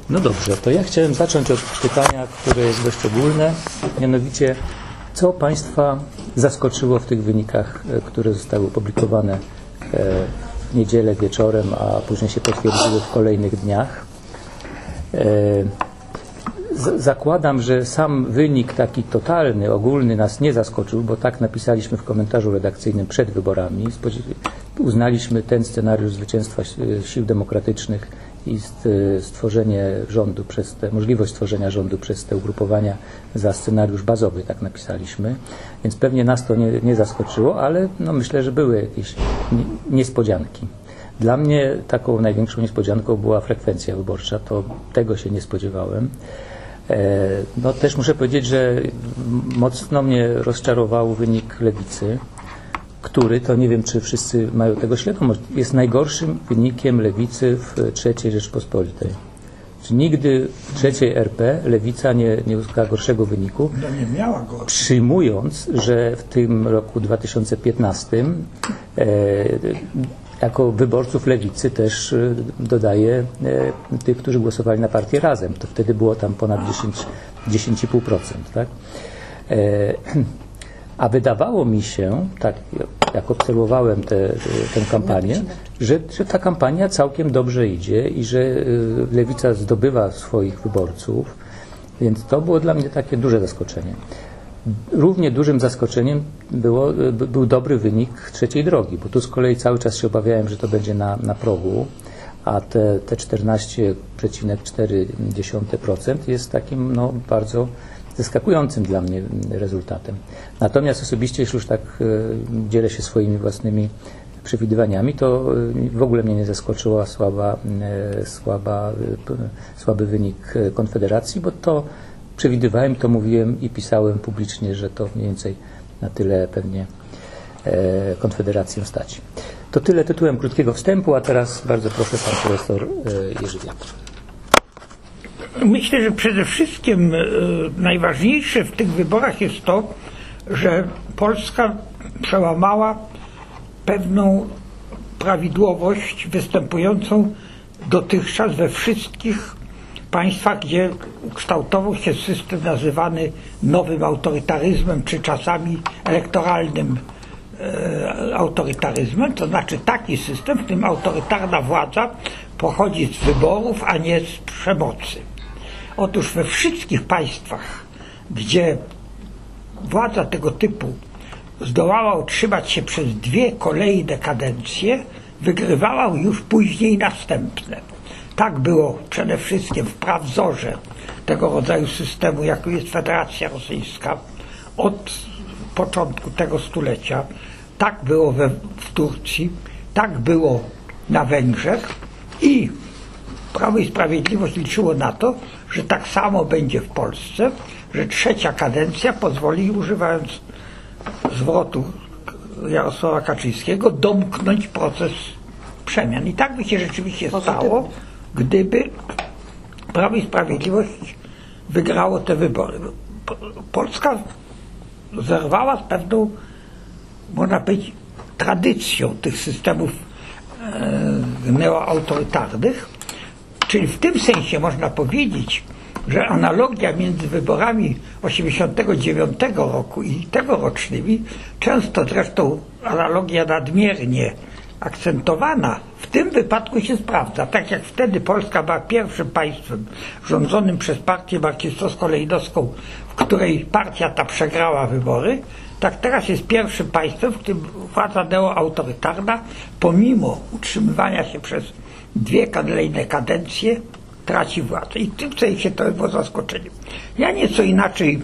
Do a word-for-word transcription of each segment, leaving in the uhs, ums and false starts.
No dobrze, to ja chciałem zacząć od pytania, które jest dość ogólne, mianowicie co Państwa zaskoczyło w tych wynikach, które zostały opublikowane w niedzielę wieczorem, a później się potwierdziły w kolejnych dniach. Zakładam, że sam wynik taki totalny, ogólny nas nie zaskoczył, bo tak napisaliśmy w komentarzu redakcyjnym przed wyborami. Uznaliśmy ten scenariusz zwycięstwa sił demokratycznych i stworzenie rządu przez te, możliwość stworzenia rządu przez te ugrupowania za scenariusz bazowy, tak napisaliśmy. Więc pewnie nas to nie, nie zaskoczyło, ale no myślę, że były jakieś niespodzianki. Dla mnie taką największą niespodzianką była frekwencja wyborcza, to tego się nie spodziewałem. No też muszę powiedzieć, że mocno mnie rozczarował wynik Lewicy, który, to nie wiem, czy wszyscy mają tego świadomość, jest najgorszym wynikiem Lewicy w trzeciej Rzeczpospolitej. Czy nigdy w trzeciej R P Lewica nie, nie uzyskała gorszego wyniku, no nie miała go. Przyjmując, że w tym roku dwa tysiące piętnastym e, jako wyborców Lewicy też dodaje e, tych, którzy głosowali na partię Razem. To wtedy było tam ponad dziesięć i pół procent. Tak? E, a wydawało mi się, tak jak obserwowałem tę kampanię, że, że ta kampania całkiem dobrze idzie i że Lewica zdobywa swoich wyborców, więc to było dla mnie takie duże zaskoczenie. Równie dużym zaskoczeniem było, był dobry wynik trzeciej drogi, bo tu z kolei cały czas się obawiałem, że to będzie na, na progu, a te, te czternaście przecinek cztery procent jest takim no, bardzo zaskakującym dla mnie rezultatem. Natomiast osobiście, jeśli już tak e, dzielę się swoimi własnymi przewidywaniami, to e, w ogóle mnie nie zaskoczyła słaba, e, słaba, e, słaby wynik Konfederacji, bo to przewidywałem, to mówiłem i pisałem publicznie, że to mniej więcej na tyle pewnie e, Konfederację stać. To tyle tytułem krótkiego wstępu, a teraz bardzo proszę pan profesor e, Jerzy Wiatr. Myślę, że przede wszystkim e, najważniejsze w tych wyborach jest to, że Polska przełamała pewną prawidłowość występującą dotychczas we wszystkich państwach, gdzie kształtował się system nazywany nowym autorytaryzmem, czy czasami elektoralnym e, autorytaryzmem, to znaczy taki system, w którym autorytarna władza pochodzi z wyborów, a nie z przemocy. Otóż we wszystkich państwach, gdzie władza tego typu zdołała utrzymać się przez dwie kolejne kadencje, wygrywała już później następne. Tak było przede wszystkim w prawzorze tego rodzaju systemu, jakim jest Federacja Rosyjska od początku tego stulecia. Tak było we, w Turcji, tak było na Węgrzech i Prawo i Sprawiedliwość liczyło na to, że tak samo będzie w Polsce, że trzecia kadencja pozwoli, używając zwrotu Jarosława Kaczyńskiego, domknąć proces przemian. I tak by się rzeczywiście stało, gdyby Prawo i Sprawiedliwość wygrało te wybory. Polska zerwała z pewną, można powiedzieć, tradycją tych systemów e, neoautorytarnych, czyli w tym sensie można powiedzieć, że analogia między wyborami osiemdziesiątego dziewiątego roku i tegorocznymi, często zresztą analogia nadmiernie akcentowana, w tym wypadku się sprawdza. Tak jak wtedy Polska była pierwszym państwem rządzonym przez partię marksistowsko-leninowską, w której partia ta przegrała wybory, tak teraz jest pierwszym państwem, w którym władza neoautorytarna, pomimo utrzymywania się przez dwie kolejne kadencje, traci władzę. I w tym sensie to było zaskoczeniem. Ja nieco inaczej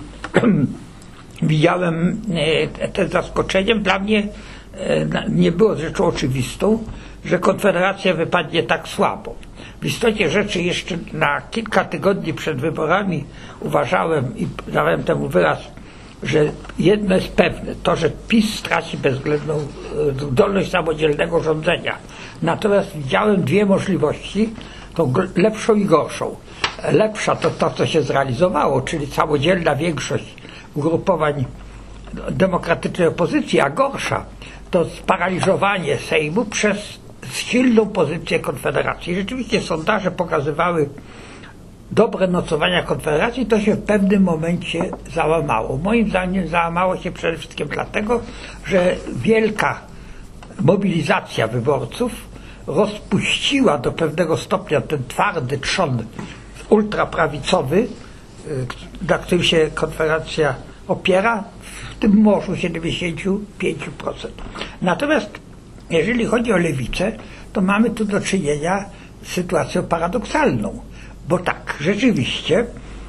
widziałem e, te zaskoczeniem. Dla mnie e, nie było rzeczą oczywistą, że Konfederacja wypadnie tak słabo. W istocie rzeczy jeszcze na kilka tygodni przed wyborami uważałem i dałem temu wyraz, że jedno jest pewne, to, że PiS straci bezwzględną zdolność samodzielnego rządzenia. Natomiast widziałem dwie możliwości, tą lepszą i gorszą. Lepsza to to, co się zrealizowało, czyli samodzielna większość ugrupowań demokratycznej opozycji, a gorsza to sparaliżowanie Sejmu przez silną pozycję Konfederacji. Rzeczywiście sondaże pokazywały dobre nocowania Konfederacji, to się w pewnym momencie załamało. Moim zdaniem załamało się przede wszystkim dlatego, że wielka mobilizacja wyborców rozpuściła do pewnego stopnia ten twardy trzon ultraprawicowy, na którym się Konfederacja opiera, w tym morzu siedemdziesiąt pięć procent. Natomiast jeżeli chodzi o lewicę, to mamy tu do czynienia z sytuacją paradoksalną, bo tak, rzeczywiście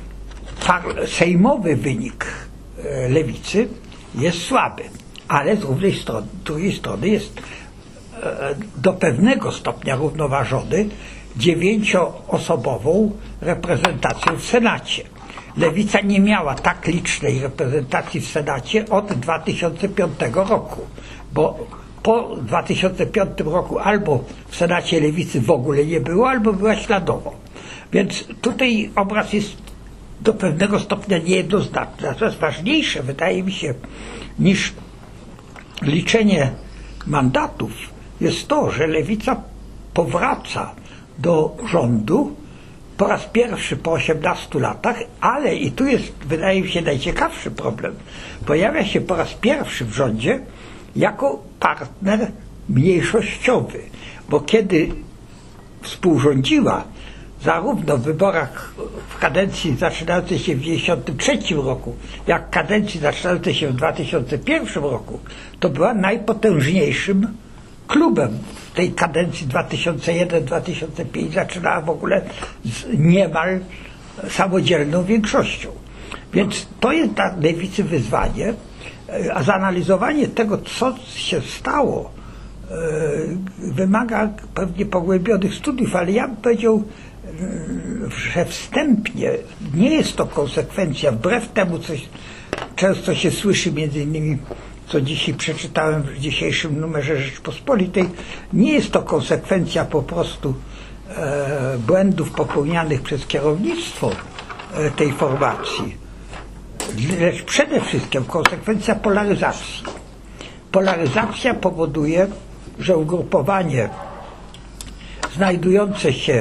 sejmowy wynik lewicy jest słaby, ale z drugiej strony, z drugiej strony jest do pewnego stopnia równoważony dziewięcioosobową reprezentacją w Senacie. Lewica nie miała tak licznej reprezentacji w Senacie od dwa tysiące piątego roku, bo po dwa tysiące piątym roku albo w Senacie lewicy w ogóle nie było, albo była śladowo. Więc tutaj obraz jest do pewnego stopnia niejednoznaczny. Natomiast ważniejsze, wydaje mi się, niż liczenie mandatów jest to, że lewica powraca do rządu po raz pierwszy po osiemnastu latach, ale i tu jest, wydaje mi się, najciekawszy problem. Pojawia się po raz pierwszy w rządzie jako partner mniejszościowy, bo kiedy współrządziła zarówno w wyborach w kadencji zaczynającej się w tysiąc dziewięćset dziewięćdziesiątym trzecim roku, jak w kadencji zaczynającej się w dwa tysiące pierwszym roku, to była najpotężniejszym klubem w tej kadencji dwa tysiące pierwszy do dwa tysiące piątego. Zaczynała w ogóle z niemal samodzielną większością. Więc to jest dla lewicy wyzwanie, a zanalizowanie tego, co się stało, wymaga pewnie pogłębionych studiów, ale ja bym powiedział, że wstępnie nie jest to konsekwencja, wbrew temu, co często się słyszy, między innymi co dzisiaj przeczytałem w dzisiejszym numerze Rzeczpospolitej, nie jest to konsekwencja po prostu e, błędów popełnianych przez kierownictwo e, tej formacji, lecz przede wszystkim konsekwencja polaryzacji. Polaryzacja powoduje, że ugrupowanie znajdujące się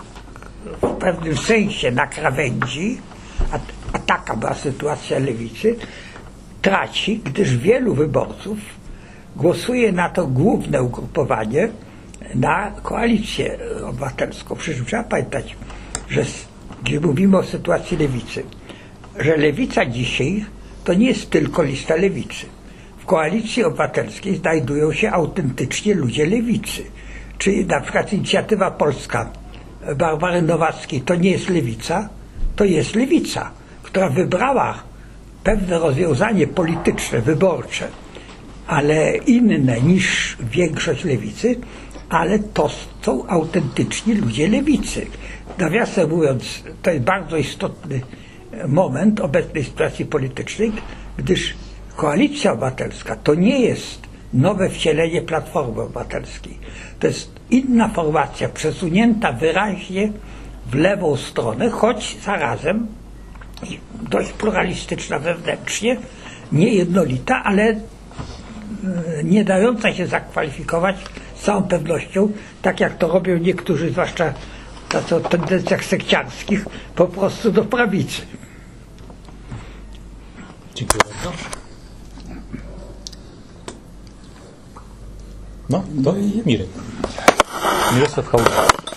w pewnym sensie na krawędzi, a, a taka była sytuacja lewicy, traci, gdyż wielu wyborców głosuje na to główne ugrupowanie, na Koalicję Obywatelską. Przy czym trzeba pamiętać, że gdy mówimy o sytuacji lewicy, że lewica dzisiaj to nie jest tylko lista lewicy. W Koalicji Obywatelskiej znajdują się autentycznie ludzie lewicy. Czyli na przykład Inicjatywa Polska Barbary Nowackiej to nie jest lewica, to jest lewica, która wybrała pewne rozwiązanie polityczne, wyborcze, ale inne niż większość lewicy, ale to są autentyczni ludzie lewicy. Nawiasem mówiąc, to jest bardzo istotny moment obecnej sytuacji politycznej, gdyż Koalicja Obywatelska to nie jest nowe wcielenie Platformy Obywatelskiej. To jest inna formacja, przesunięta wyraźnie w lewą stronę, choć zarazem dość pluralistyczna wewnętrznie, niejednolita, ale nie dająca się zakwalifikować z całą pewnością, tak jak to robią niektórzy, zwłaszcza tacy o tendencjach sekciarskich, po prostu do prawicy. Dziękuję bardzo. No, to Mirek. Mirosław Hołownia.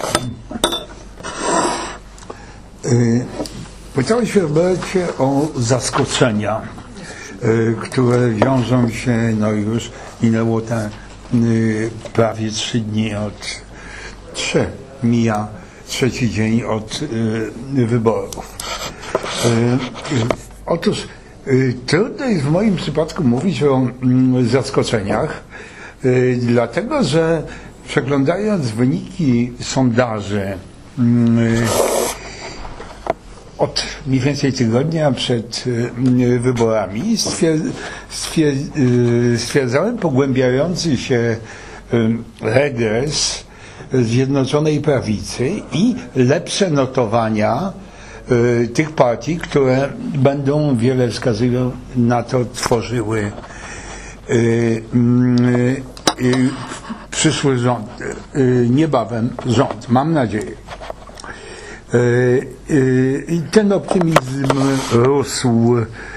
Y Powiedziałeś, Robercie, o zaskoczenia, y, które wiążą się, no już minęło te y, prawie trzy dni od, trzy, mija trzeci dzień od y, wyborów. Y, y, otóż y, trudno jest w moim przypadku mówić o y, zaskoczeniach, y, dlatego że przeglądając wyniki sondaży y, od mniej więcej tygodnia przed y, wyborami stwier stwier y, stwierdzałem pogłębiający się y, regres Zjednoczonej Prawicy i lepsze notowania y, tych partii, które będą, wiele wskazuje na to, tworzyły y, y, y, przyszły rząd, y, niebawem rząd, mam nadzieję. I ten optymizm rósł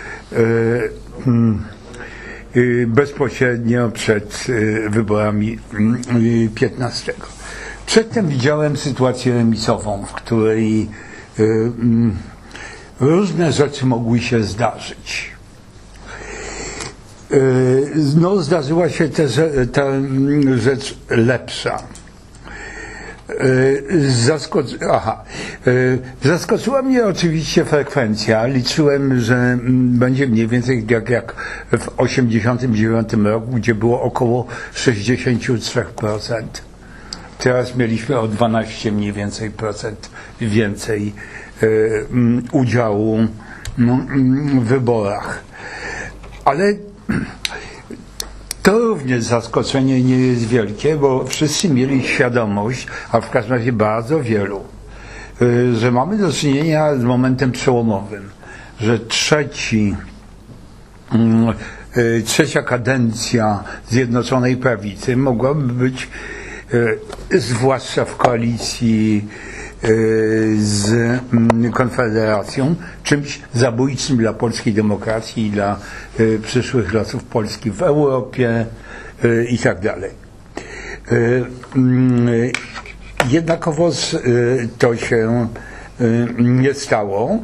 bezpośrednio przed wyborami piętnastego. Przedtem widziałem sytuację remisową, w której różne rzeczy mogły się zdarzyć. No, zdarzyła się też ta rzecz lepsza. Zaskoc... Aha. Zaskoczyła mnie oczywiście frekwencja. Liczyłem, że będzie mniej więcej jak, jak w osiemdziesiątym dziewiątym roku, gdzie było około sześćdziesiąt trzy procent. Teraz mieliśmy o dwanaście mniej więcej procent więcej udziału w wyborach. Ale to również zaskoczenie nie jest wielkie, bo wszyscy mieli świadomość, a w każdym razie bardzo wielu, że mamy do czynienia z momentem przełomowym, że trzeci, trzecia kadencja Zjednoczonej Prawicy mogłaby być, zwłaszcza w koalicji z Konfederacją, czymś zabójczym dla polskiej demokracji i dla przyszłych losów Polski w Europie i tak dalej. Jednakowoż to się nie stało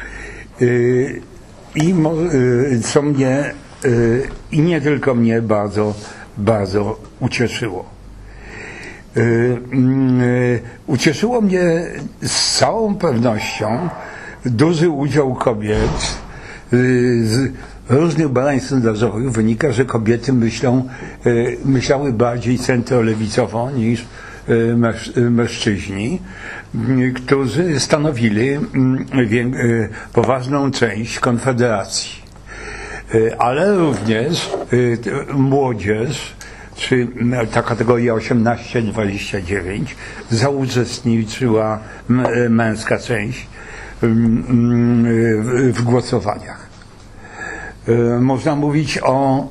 i co mnie i nie tylko mnie bardzo, bardzo ucieszyło. Ucieszyło mnie z całą pewnością duży udział kobiet. Z różnych badań sondażowych wynika, że kobiety myślą, myślały bardziej centrolewicowo niż mężczyźni, którzy stanowili poważną część Konfederacji. Ale również młodzież, czy ta kategoria osiemnaście dwadzieścia dziewięć, zauczestniczyła męska część w głosowaniach. Można mówić o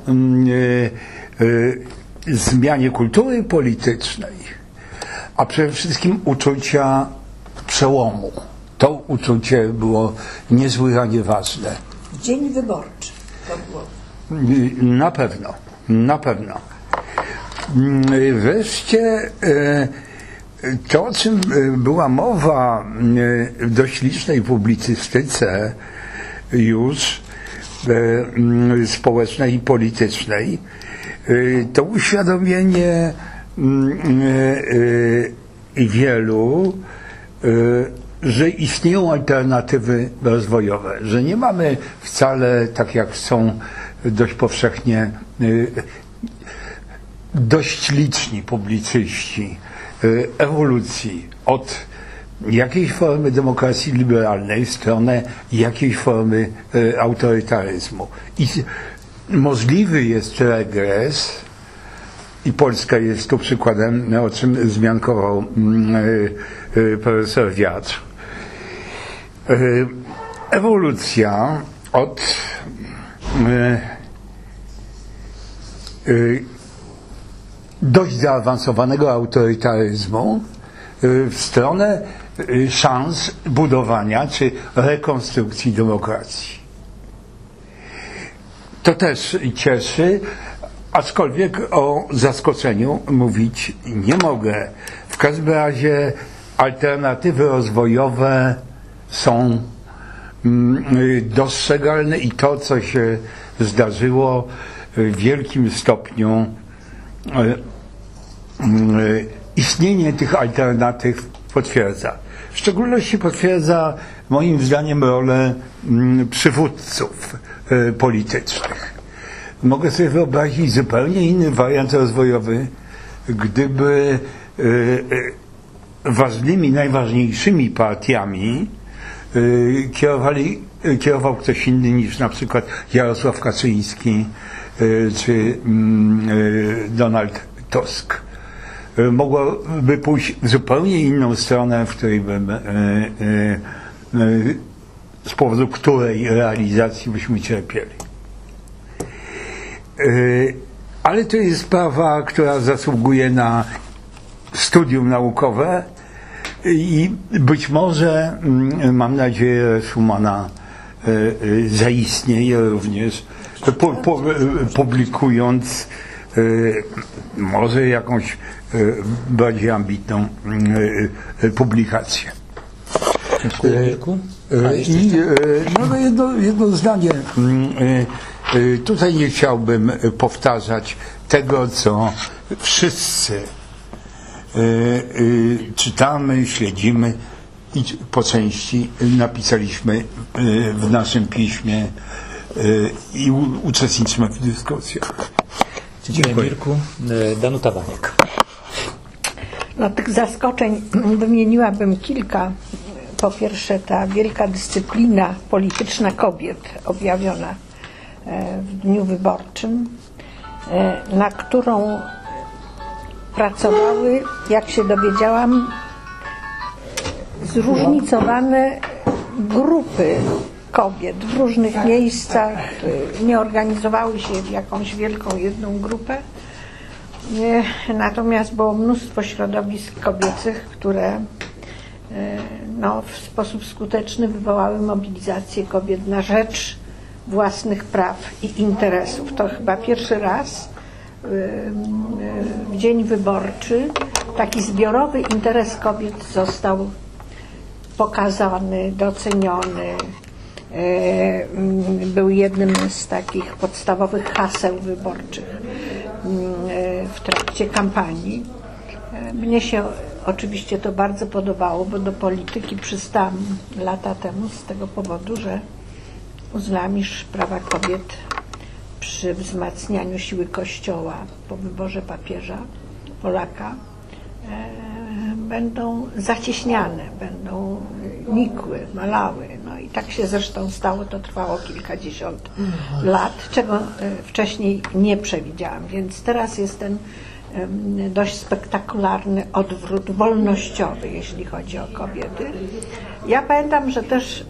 zmianie kultury politycznej, a przede wszystkim uczucia przełomu. To uczucie było niezwykle ważne. Dzień wyborczy to było. Na pewno, na pewno. Wreszcie to, o czym była mowa w dość licznej publicystyce już społecznej i politycznej, to uświadomienie wielu, że istnieją alternatywy rozwojowe, że nie mamy wcale, tak jak są dość powszechnie dość liczni publicyści, ewolucji od jakiejś formy demokracji liberalnej w stronę jakiejś formy autorytaryzmu. I możliwy jest regres, i Polska jest tu przykładem, o czym wzmiankował profesor Wiatr. Ewolucja od dość zaawansowanego autorytaryzmu w stronę szans budowania czy rekonstrukcji demokracji. To też cieszy, aczkolwiek o zaskoczeniu mówić nie mogę. W każdym razie alternatywy rozwojowe są dostrzegalne i to, co się zdarzyło, w wielkim stopniu istnienie tych alternatyw potwierdza. W szczególności potwierdza moim zdaniem rolę przywódców politycznych. Mogę sobie wyobrazić zupełnie inny wariant rozwojowy, gdyby ważnymi, najważniejszymi partiami kierowali, kierował ktoś inny niż na przykład Jarosław Kaczyński czy Donald Tusk. Mogłoby pójść w zupełnie inną stronę, w której bym, z powodu której realizacji byśmy cierpieli. Ale to jest sprawa, która zasługuje na studium naukowe I być może, mam nadzieję, Szumana zaistnieje również, po, po, publikując może jakąś bardziej ambitną publikację. I no, jedno, jedno zdanie. Tutaj nie chciałbym powtarzać tego, co wszyscy czytamy, śledzimy i po części napisaliśmy w naszym piśmie i uczestniczymy w dyskusjach. Dziękuję, Mirku. Danuta Waniek. No, tych zaskoczeń wymieniłabym kilka. Po pierwsze, ta wielka dyscyplina polityczna kobiet objawiona w dniu wyborczym, na którą pracowały, jak się dowiedziałam, zróżnicowane grupy kobiet w różnych miejscach, nie organizowały się w jakąś wielką jedną grupę. Natomiast było mnóstwo środowisk kobiecych, które no, w sposób skuteczny wywołały mobilizację kobiet na rzecz własnych praw i interesów. To chyba pierwszy raz w dzień wyborczy taki zbiorowy interes kobiet został pokazany, doceniony. Był jednym z takich podstawowych haseł wyborczych w trakcie kampanii. Mnie się oczywiście to bardzo podobało, bo do polityki przystałam lata temu z tego powodu, że uznałam, iż prawa kobiet przy wzmacnianiu siły Kościoła po wyborze papieża, Polaka, e, będą zacieśniane, będą nikły, malały. No i tak się zresztą stało, to trwało kilkadziesiąt lat, czego wcześniej nie przewidziałam. Więc teraz jest ten dość spektakularny odwrót wolnościowy, jeśli chodzi o kobiety. Ja pamiętam, że też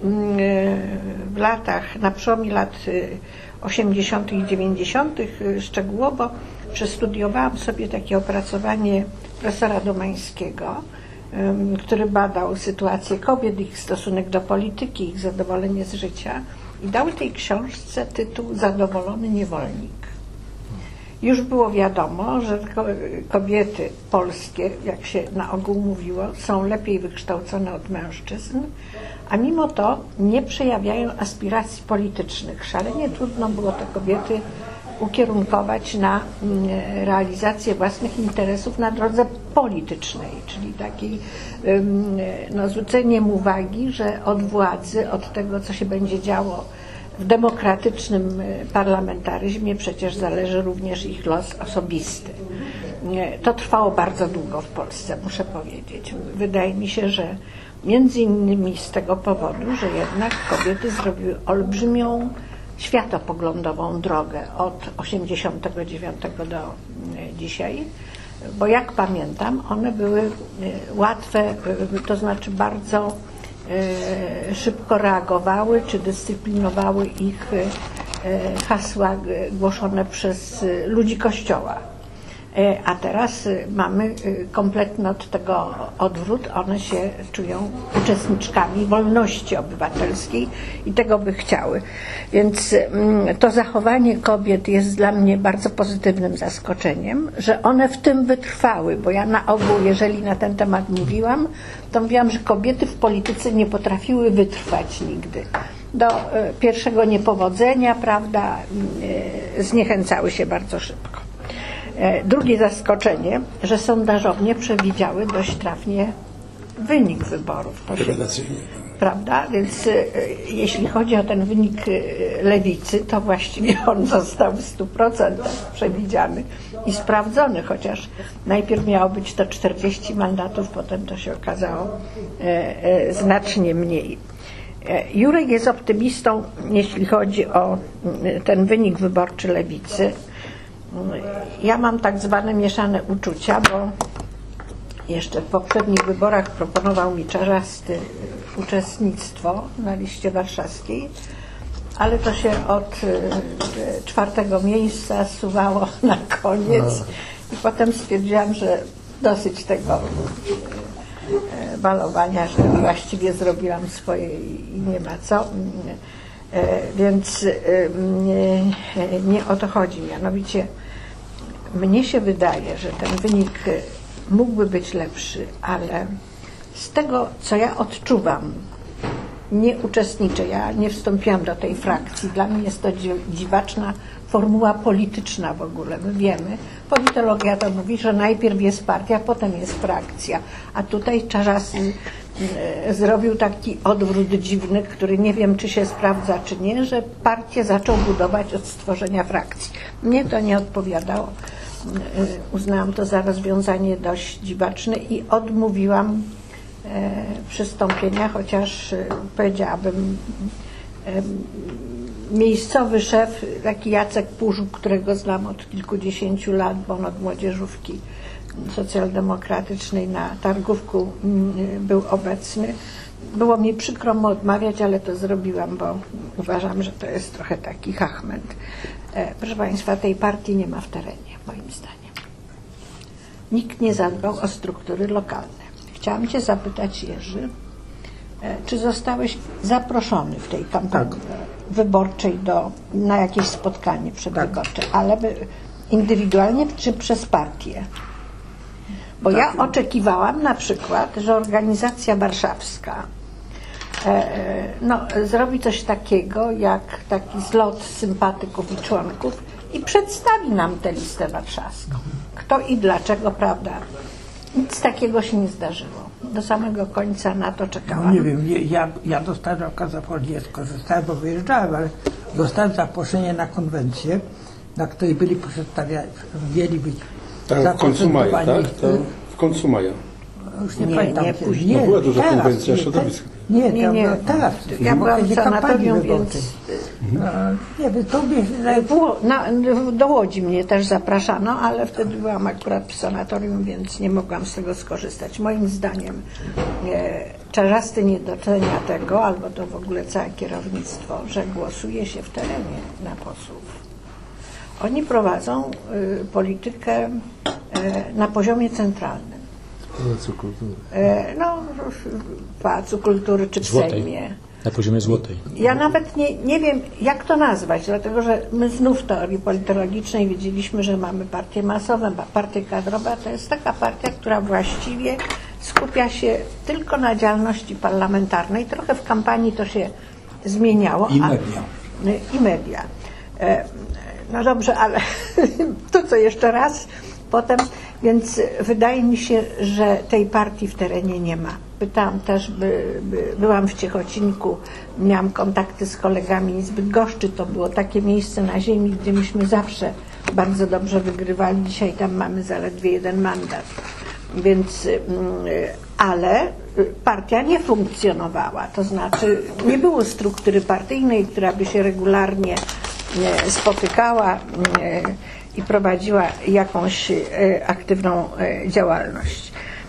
w latach, na przełomie lat osiemdziesiątych i dziewięćdziesiątych szczegółowo przestudiowałam sobie takie opracowanie profesora Domańskiego, który badał sytuację kobiet, ich stosunek do polityki, ich zadowolenie z życia i dał tej książce tytuł Zadowolony niewolnik. Już było wiadomo, że kobiety polskie, jak się na ogół mówiło, są lepiej wykształcone od mężczyzn, a mimo to nie przejawiają aspiracji politycznych. Szalenie trudno było te kobiety ukierunkować na realizację własnych interesów na drodze politycznej, czyli takiej no, zwróceniem uwagi, że od władzy, od tego, co się będzie działo w demokratycznym parlamentaryzmie, przecież zależy również ich los osobisty. To trwało bardzo długo w Polsce, muszę powiedzieć. Wydaje mi się, że między innymi z tego powodu, że jednak kobiety zrobiły olbrzymią światopoglądową drogę od osiemdziesiątego dziewiątego do dzisiaj, bo jak pamiętam, one były łatwe, to znaczy bardzo szybko reagowały czy dyscyplinowały ich hasła głoszone przez ludzi Kościoła. A teraz mamy kompletny od tego odwrót. One się czują uczestniczkami wolności obywatelskiej i tego by chciały. Więc to zachowanie kobiet jest dla mnie bardzo pozytywnym zaskoczeniem, że one w tym wytrwały, bo ja na ogół, jeżeli na ten temat mówiłam, to mówiłam, że kobiety w polityce nie potrafiły wytrwać nigdy. Do pierwszego niepowodzenia, prawda, zniechęcały się bardzo szybko. Drugie zaskoczenie, że sondażownie przewidziały dość trafnie wynik wyborów. To się, prawda? Więc jeśli chodzi o ten wynik lewicy, to właściwie on został w stu procentach przewidziany i sprawdzony, chociaż najpierw miało być to czterdzieści mandatów, potem to się okazało znacznie mniej. Jurek jest optymistą, jeśli chodzi o ten wynik wyborczy lewicy. Ja mam tak zwane mieszane uczucia, bo jeszcze w poprzednich wyborach proponował mi Czarzasty uczestnictwo na liście warszawskiej, ale to się od czwartego miejsca zsuwało na koniec i potem stwierdziłam, że dosyć tego e, balowania, że właściwie zrobiłam swoje i nie ma co. E, więc e, nie, nie o to chodzi. Mianowicie mnie się wydaje, że ten wynik mógłby być lepszy, ale z tego, co ja odczuwam, nie uczestniczę, ja nie wstąpiłam do tej frakcji. Dla mnie jest to dziwaczna formuła polityczna w ogóle. My wiemy, politologia to mówi, że najpierw jest partia, potem jest frakcja. A tutaj Czarzasty e, zrobił taki odwrót dziwny, który nie wiem, czy się sprawdza, czy nie, że partię zaczął budować od stworzenia frakcji. Mnie to nie odpowiadało. E, uznałam to za rozwiązanie dość dziwaczne i odmówiłam e, przystąpienia, chociaż e, powiedziałabym, e, miejscowy szef, taki Jacek Pużuk, którego znam od kilkudziesięciu lat, bo on od młodzieżówki socjaldemokratycznej na targówku był obecny. Było mi przykro mu odmawiać, ale to zrobiłam, bo uważam, że to jest trochę taki chachment. E, proszę Państwa, tej partii nie ma w terenie, moim zdaniem. Nikt nie zadbał o struktury lokalne. Chciałam Cię zapytać, Jerzy, e, czy zostałeś zaproszony w tej kampanii tak. wyborczej do, na jakieś spotkanie przedwyborcze, tak. ale by, indywidualnie czy przez partię? Bo tak. ja oczekiwałam na przykład, że organizacja warszawska e, no, zrobi coś takiego jak taki zlot sympatyków i członków i przedstawi nam tę listę warszawską. Kto i dlaczego, prawda? Nic takiego się nie zdarzyło. Do samego końca na to czekałam. No nie wiem, nie, ja, ja dostałem nie skorzystałem, bo wyjeżdżałem, ale dostałem zaproszenie na konwencję, na której byli przedstawiani, mieli być tak, w końcu maja, tak? To w końcu maja. Już nie, nie pamiętam. Nie, nie, no była duża teraz, konwencja nie, środowiska. Nie, nie, nie. teraz. Ja byłam w sanatorium, więc... Mhm. Nie wiem, to mnie... Było, na, do Łodzi mnie też zapraszano, ale wtedy byłam akurat w sanatorium, więc nie mogłam z tego skorzystać. Moim zdaniem e, Czarzasty nie docenia tego, albo to w ogóle całe kierownictwo, że głosuje się w terenie na posłów. Oni prowadzą y, politykę y, na poziomie centralnym. Pałacu Kultury. Y, no, w Pałacu Kultury czy w Złotej. Sejmie. Na poziomie złotej. Ja nawet nie, nie wiem, jak to nazwać, dlatego że my znów w teorii politologicznej wiedzieliśmy, że mamy partie masowe, partie kadrowe, a to jest taka partia, która właściwie skupia się tylko na działalności parlamentarnej. Trochę w kampanii to się zmieniało. I media. A, I media. E, no dobrze, ale to co jeszcze raz potem, więc wydaje mi się, że tej partii w terenie nie ma. Pytałam też, by, by, byłam w Ciechocinku, miałam kontakty z kolegami z Bydgoszczy, to było takie miejsce na ziemi, gdzie myśmy zawsze bardzo dobrze wygrywali, dzisiaj tam mamy zaledwie jeden mandat. Więc, ale partia nie funkcjonowała, to znaczy nie było struktury partyjnej, która by się regularnie spotykała i prowadziła jakąś aktywną działalność.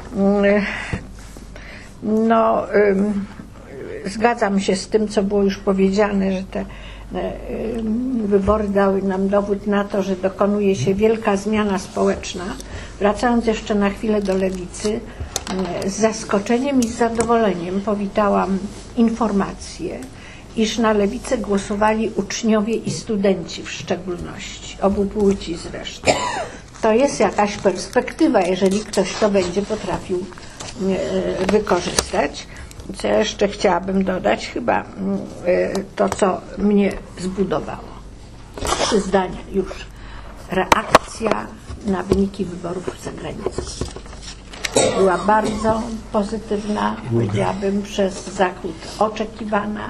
No, zgadzam się z tym, co było już powiedziane, że te wybory dały nam dowód na to, że dokonuje się wielka zmiana społeczna. Wracając jeszcze na chwilę do lewicy, z zaskoczeniem i z zadowoleniem powitałam informację, iż na lewicę głosowali uczniowie i studenci w szczególności, obu płci zresztą. To jest jakaś perspektywa, jeżeli ktoś to będzie potrafił wykorzystać. Co ja jeszcze chciałabym dodać, chyba to, co mnie zbudowało. Trzy zdania już. Reakcja na wyniki wyborów za granicą była bardzo pozytywna, powiedziałabym przez Zachód oczekiwana.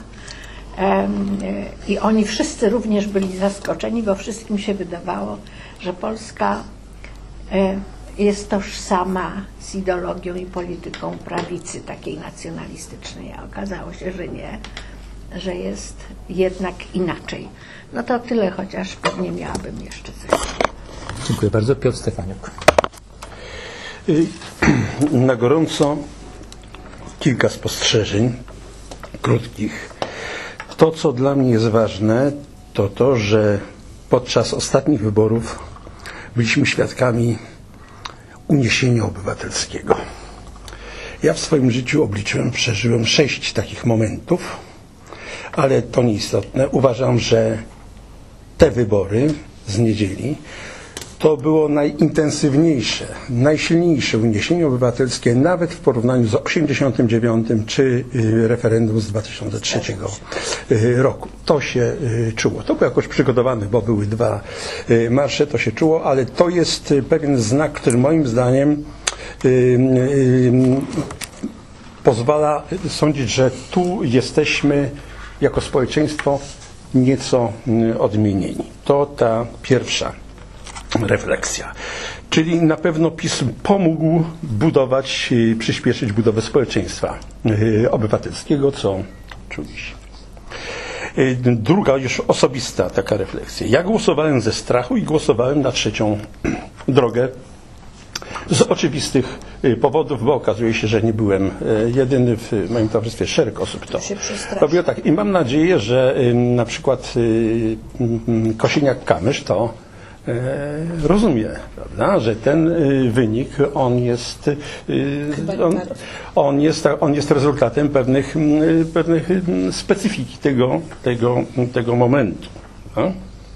I oni wszyscy również byli zaskoczeni, bo wszystkim się wydawało, że Polska jest tożsama z ideologią i polityką prawicy takiej nacjonalistycznej, a okazało się, że nie, że jest jednak inaczej. No to tyle, chociaż pewnie miałabym jeszcze coś. Dziękuję bardzo. Piotr Stefaniuk. Na gorąco kilka spostrzeżeń krótkich. To, co dla mnie jest ważne, to to, że podczas ostatnich wyborów byliśmy świadkami uniesienia obywatelskiego. Ja w swoim życiu obliczyłem, przeżyłem sześć takich momentów, ale to nieistotne. Uważam, że te wybory z niedzieli to było najintensywniejsze, najsilniejsze uniesienie obywatelskie, nawet w porównaniu z osiemdziesiątym dziewiątym czy y, referendum z dwa tysiące trzeciego y, roku. To się y, czuło. To było jakoś przygotowane, bo były dwa y, marsze, to się czuło, ale to jest y, pewien znak, który moim zdaniem y, y, pozwala sądzić, że tu jesteśmy jako społeczeństwo nieco y, odmienieni. To ta pierwsza refleksja. Czyli na pewno PiS pomógł budować, przyspieszyć budowę społeczeństwa obywatelskiego, co czuliśmy. Druga, już osobista taka refleksja. Ja głosowałem ze strachu i głosowałem na trzecią drogę z oczywistych powodów, bo okazuje się, że nie byłem jedyny w moim towarzystwie, szereg osób to robiło tak. I mam nadzieję, że na przykład Kosiniak-Kamysz to rozumie, prawda, że ten y, wynik on jest, y, on, on jest on jest rezultatem pewnych, y, pewnych y, specyfiki tego, tego, tego momentu. No?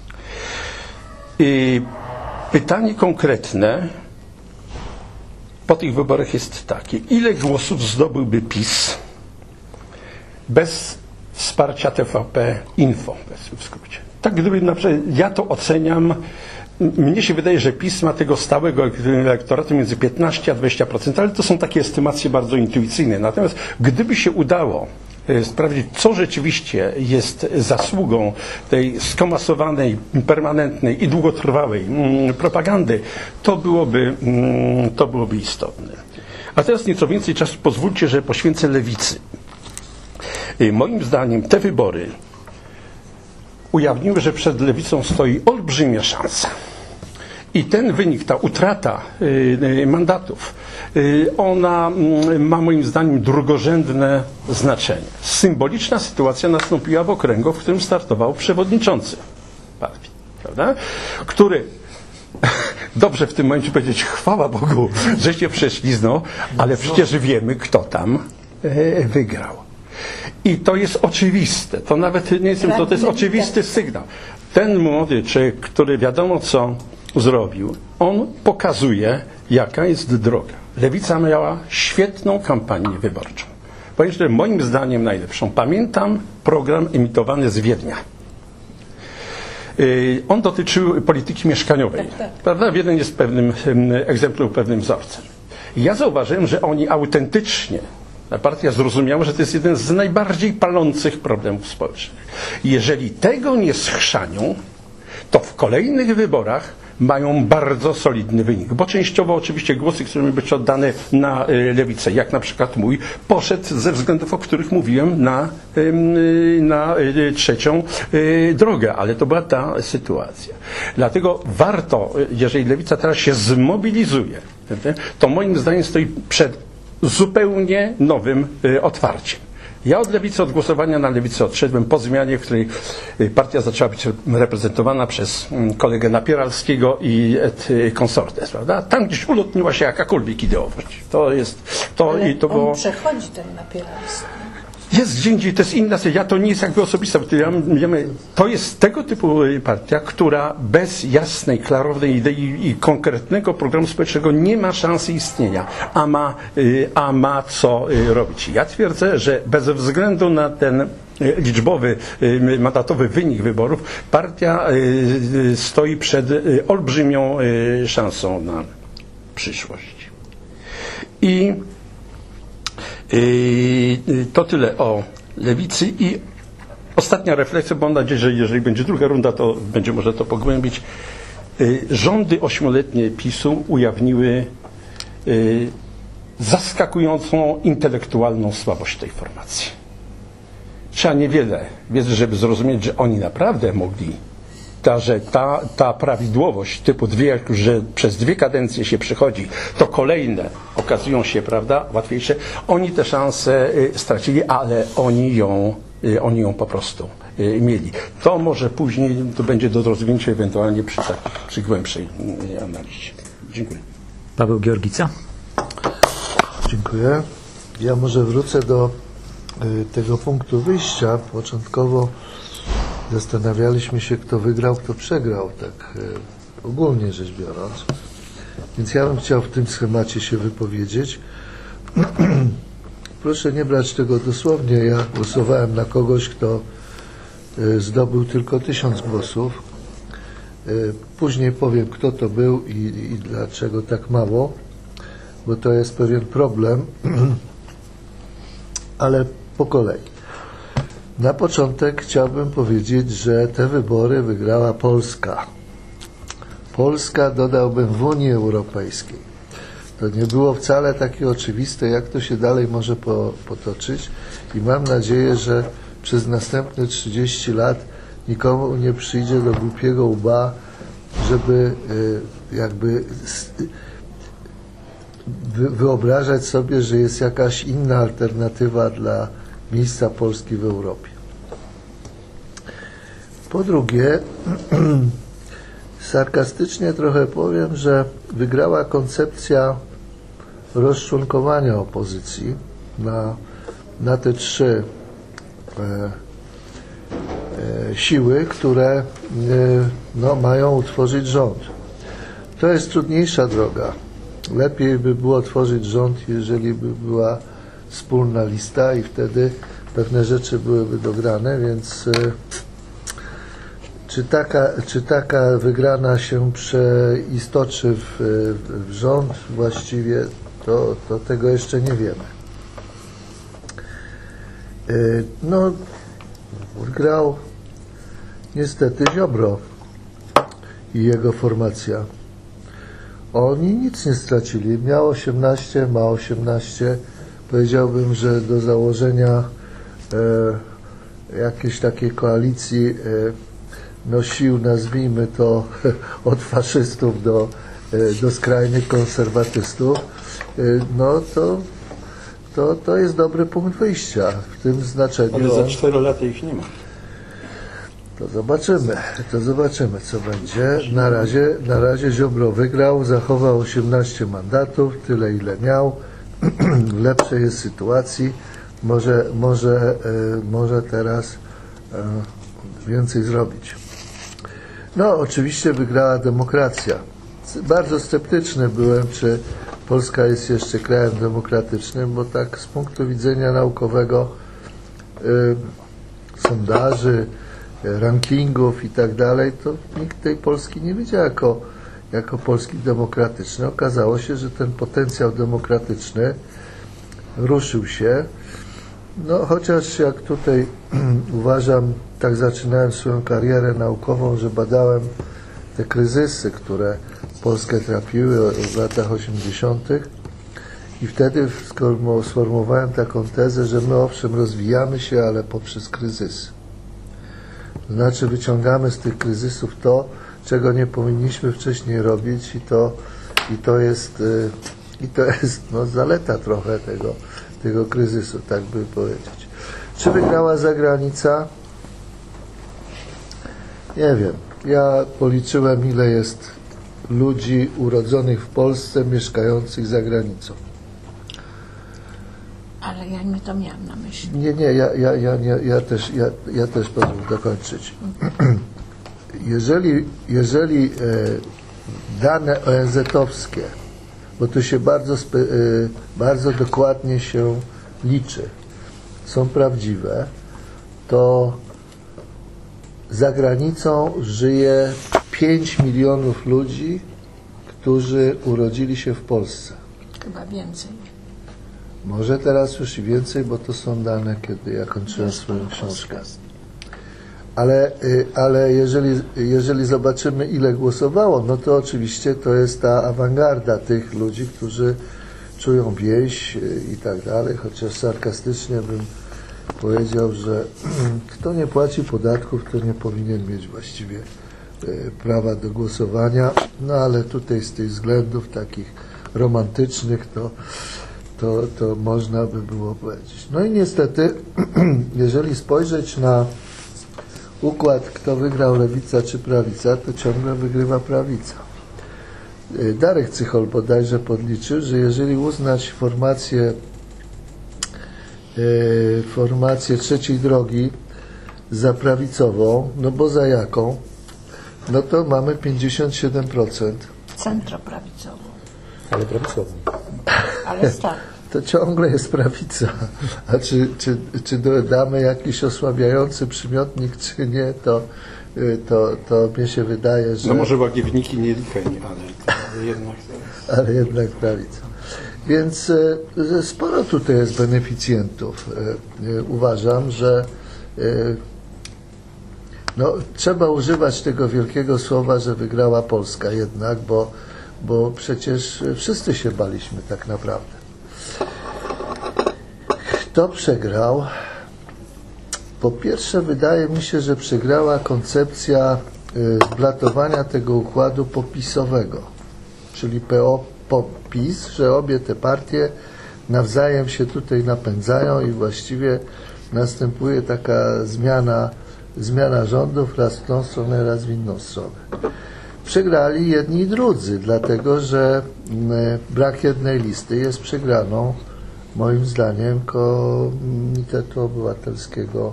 I pytanie konkretne po tych wyborach jest takie: ile głosów zdobyłby PiS bez wsparcia T V P Info, w skrócie? Tak, gdyby na przykład, ja to oceniam, mnie się wydaje, że PiS ma tego stałego elektoratu między piętnaście a dwadzieścia procent, ale to są takie estymacje bardzo intuicyjne. Natomiast gdyby się udało sprawdzić, co rzeczywiście jest zasługą tej skomasowanej, permanentnej i długotrwałej propagandy, to byłoby, to byłoby istotne. A teraz nieco więcej czasu pozwólcie, że poświęcę lewicy. Moim zdaniem te wybory ujawniły, że przed lewicą stoi olbrzymia szansa. I ten wynik, ta utrata y, mandatów, y, ona y, ma moim zdaniem drugorzędne znaczenie. Symboliczna sytuacja nastąpiła w okręgu, w którym startował przewodniczący partii, prawda? Który, dobrze w tym momencie powiedzieć, chwała Bogu, że się prześliznął, ale przecież wiemy, kto tam y, wygrał. I to jest oczywiste, to nawet nie jest, to, to jest oczywisty sygnał. Ten młody człowiek, który wiadomo co zrobił, on pokazuje, jaka jest droga. Lewica miała świetną kampanię wyborczą. Powiem, że moim zdaniem najlepszą. Pamiętam program emitowany z Wiednia. Yy, on dotyczył polityki mieszkaniowej. Tak, tak. Prawda? Wiedeń jest pewnym egzemplem, pewnym wzorcem. I ja zauważyłem, że oni autentycznie, partia zrozumiała, że to jest jeden z najbardziej palących problemów społecznych. Jeżeli tego nie schrzanią, to w kolejnych wyborach mają bardzo solidny wynik, bo częściowo oczywiście głosy, które miały być oddane na y, lewicę, jak na przykład mój, poszedł ze względów, o których mówiłem, na, y, na y, trzecią y, drogę, ale to była ta sytuacja. Dlatego warto, jeżeli lewica teraz się zmobilizuje, to moim zdaniem stoi przed zupełnie nowym y, otwarciem. Ja od lewicy, od głosowania na lewicę odszedłem po zmianie, w której partia zaczęła być reprezentowana przez kolegę Napieralskiego i et consortes, prawda? Tam gdzieś ulotniła się jakakolwiek ideowość. To jest, to Ale i to on było... przechodzi ten Napieralski. Jest gdzie indziej, to jest inna sytuacja. Ja to nie jest jakby osobista, to, ja, to jest tego typu partia, która bez jasnej, klarownej idei i konkretnego programu społecznego nie ma szansy istnienia, a ma, a ma co robić. Ja twierdzę, że bez względu na ten liczbowy, mandatowy wynik wyborów, partia stoi przed olbrzymią szansą na przyszłość. I to tyle o lewicy. I ostatnia refleksja, bo mam nadzieję, że jeżeli będzie druga runda, to będzie można to pogłębić. Rządy ośmioletnie PiSu ujawniły zaskakującą intelektualną słabość tej formacji. Trzeba niewiele wiedzy, żeby zrozumieć, że oni naprawdę mogli, ta, że ta, ta prawidłowość typu dwie, jak już że przez dwie kadencje się przychodzi, to kolejne okazują się, prawda, łatwiejsze. Oni te szanse y, stracili, ale oni ją, y, oni ją po prostu y, mieli. To może później to będzie do rozwinięcia ewentualnie przy, przy głębszej y, analizie. Dziękuję. Paweł Georgica. Dziękuję. Ja może wrócę do y, tego punktu wyjścia. Początkowo zastanawialiśmy się, kto wygrał, kto przegrał, tak y, ogólnie rzecz biorąc. Więc ja bym chciał w tym schemacie się wypowiedzieć. Proszę nie brać tego dosłownie. Ja głosowałem na kogoś, kto y, zdobył tylko tysiąc głosów. Y, później powiem, kto to był i, i dlaczego tak mało, bo to jest pewien problem. Ale po kolei. Na początek chciałbym powiedzieć, że te wybory wygrała Polska. Polska, dodałbym, w Unii Europejskiej. To nie było wcale takie oczywiste, jak to się dalej może po, potoczyć i mam nadzieję, że przez następne trzydzieści lat nikomu nie przyjdzie do głupiego łba, żeby y, jakby wy, wyobrażać sobie, że jest jakaś inna alternatywa dla miejsca Polski w Europie. Po drugie, sarkastycznie trochę powiem, że wygrała koncepcja rozczłonkowania opozycji na, na te trzy e, e, siły, które e, no, mają utworzyć rząd. To jest trudniejsza droga. Lepiej by było tworzyć rząd, jeżeli by była wspólna lista i wtedy pewne rzeczy byłyby dograne, więc e, Czy taka, czy taka wygrana się przeistoczy w, w rząd właściwie, to, to tego jeszcze nie wiemy. No, wygrał niestety Ziobro i jego formacja. Oni nic nie stracili. Miał osiemnaście, ma osiemnaście. Powiedziałbym, że do założenia e, jakiejś takiej koalicji e, no sił, nazwijmy to, od faszystów do, do skrajnych konserwatystów, no to, to, to jest dobry punkt wyjścia w tym znaczeniu. Ale za cztery lata ich nie ma. To zobaczymy, to zobaczymy, co będzie. Na razie, na razie Ziobro wygrał, zachował osiemnaście mandatów, tyle ile miał, w lepszej jest sytuacji, może, może, może teraz więcej zrobić. No, oczywiście wygrała demokracja. Bardzo sceptyczny byłem, czy Polska jest jeszcze krajem demokratycznym, bo tak z punktu widzenia naukowego y, sondaży, y, rankingów i tak dalej, to nikt tej Polski nie widział jako, jako Polski demokratyczny. Okazało się, że ten potencjał demokratyczny ruszył się. No, chociaż jak tutaj uważam, tak zaczynałem swoją karierę naukową, że badałem te kryzysy, które Polskę trapiły w latach osiemdziesiątych i wtedy sformułowałem taką tezę, że my owszem rozwijamy się, ale poprzez kryzysy. To znaczy wyciągamy z tych kryzysów to, czego nie powinniśmy wcześniej robić i to, i to jest, i to jest no, zaleta trochę tego, tego kryzysu, tak by powiedzieć. Czy wygrała zagranica? Nie wiem. Ja policzyłem, ile jest ludzi urodzonych w Polsce, mieszkających za granicą. Ale ja nie to miałam na myśli. Nie, nie, ja, ja, ja, ja, ja też, ja, ja też pozwól dokończyć. Jeżeli, jeżeli e, dane O N Z-owskie, bo to się bardzo, spe, e, bardzo dokładnie się liczy, są prawdziwe, to za granicą żyje pięć milionów ludzi, którzy urodzili się w Polsce. Chyba więcej. Może teraz już i więcej, bo to są dane, kiedy ja kończyłem swoją książkę. Ale, ale jeżeli, jeżeli zobaczymy, ile głosowało, no to oczywiście to jest ta awangarda tych ludzi, którzy czują więź i tak dalej, chociaż sarkastycznie bym powiedział, że kto nie płaci podatków, to nie powinien mieć właściwie prawa do głosowania, no ale tutaj z tych względów takich romantycznych to, to, to można by było powiedzieć. No i niestety, jeżeli spojrzeć na układ, kto wygrał, lewica czy prawica, to ciągle wygrywa prawica. Darek Cychol bodajże podliczył, że jeżeli uznać formację y, formację Trzeciej Drogi za prawicową, no bo za jaką? No to mamy pięćdziesiąt siedem procent. Centroprawicową. Ale prawicową. Ale tak. To ciągle jest prawica. A czy, czy, czy dodamy jakiś osłabiający przymiotnik, czy nie, to, to, to mnie się wydaje, że... No może łagiewnik nie licheń, ale, ale jednak... Ale jednak prawica. Więc e, sporo tutaj jest beneficjentów. E, e, uważam, że e, no, trzeba używać tego wielkiego słowa, że wygrała Polska jednak, bo, bo przecież wszyscy się baliśmy tak naprawdę. Kto przegrał? Po pierwsze, wydaje mi się, że przegrała koncepcja y, zblatowania tego układu popisowego, czyli P O PiS, że obie te partie nawzajem się tutaj napędzają i właściwie następuje taka zmiana, zmiana rządów raz w tą stronę, raz w inną stronę. Przegrali jedni i drudzy, dlatego że y, brak jednej listy jest przegraną moim zdaniem Komitetu Obywatelskiego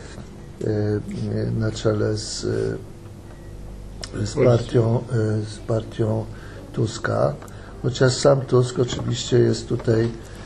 na czele z, z, partią, z partią Tuska, chociaż sam Tusk oczywiście jest tutaj,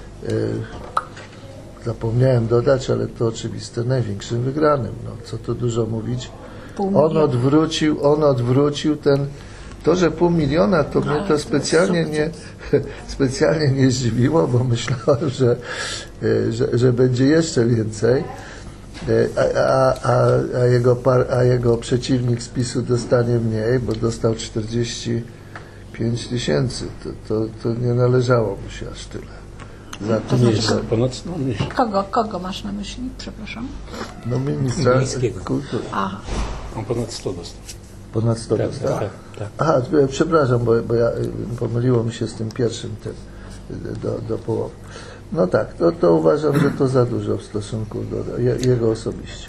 zapomniałem dodać, ale to oczywiste, największym wygranym. No, co tu dużo mówić. On odwrócił, on odwrócił ten, to, że pół miliona, to mnie to specjalnie nie, specjalnie nie zdziwiło, bo myślałem, że, że, że będzie jeszcze więcej. A, a, a, a, jego par, a jego przeciwnik z PiSu dostanie mniej, bo dostał czterdzieści pięć tysięcy. To, to, to nie należało mu się aż tyle. Za to Nie jest ponad no, nie. Kogo, kogo masz na myśli? Przepraszam. No ministra Miejskiego. kultury. Aha. On ponad sto dostał. Ponad sto Tak, dostał. tak, tak. Aha, przepraszam, bo, bo ja pomyliło mi się z tym pierwszym tym do, do połowy. No tak, to, to uważam, że to za dużo w stosunku do je, jego osobiście.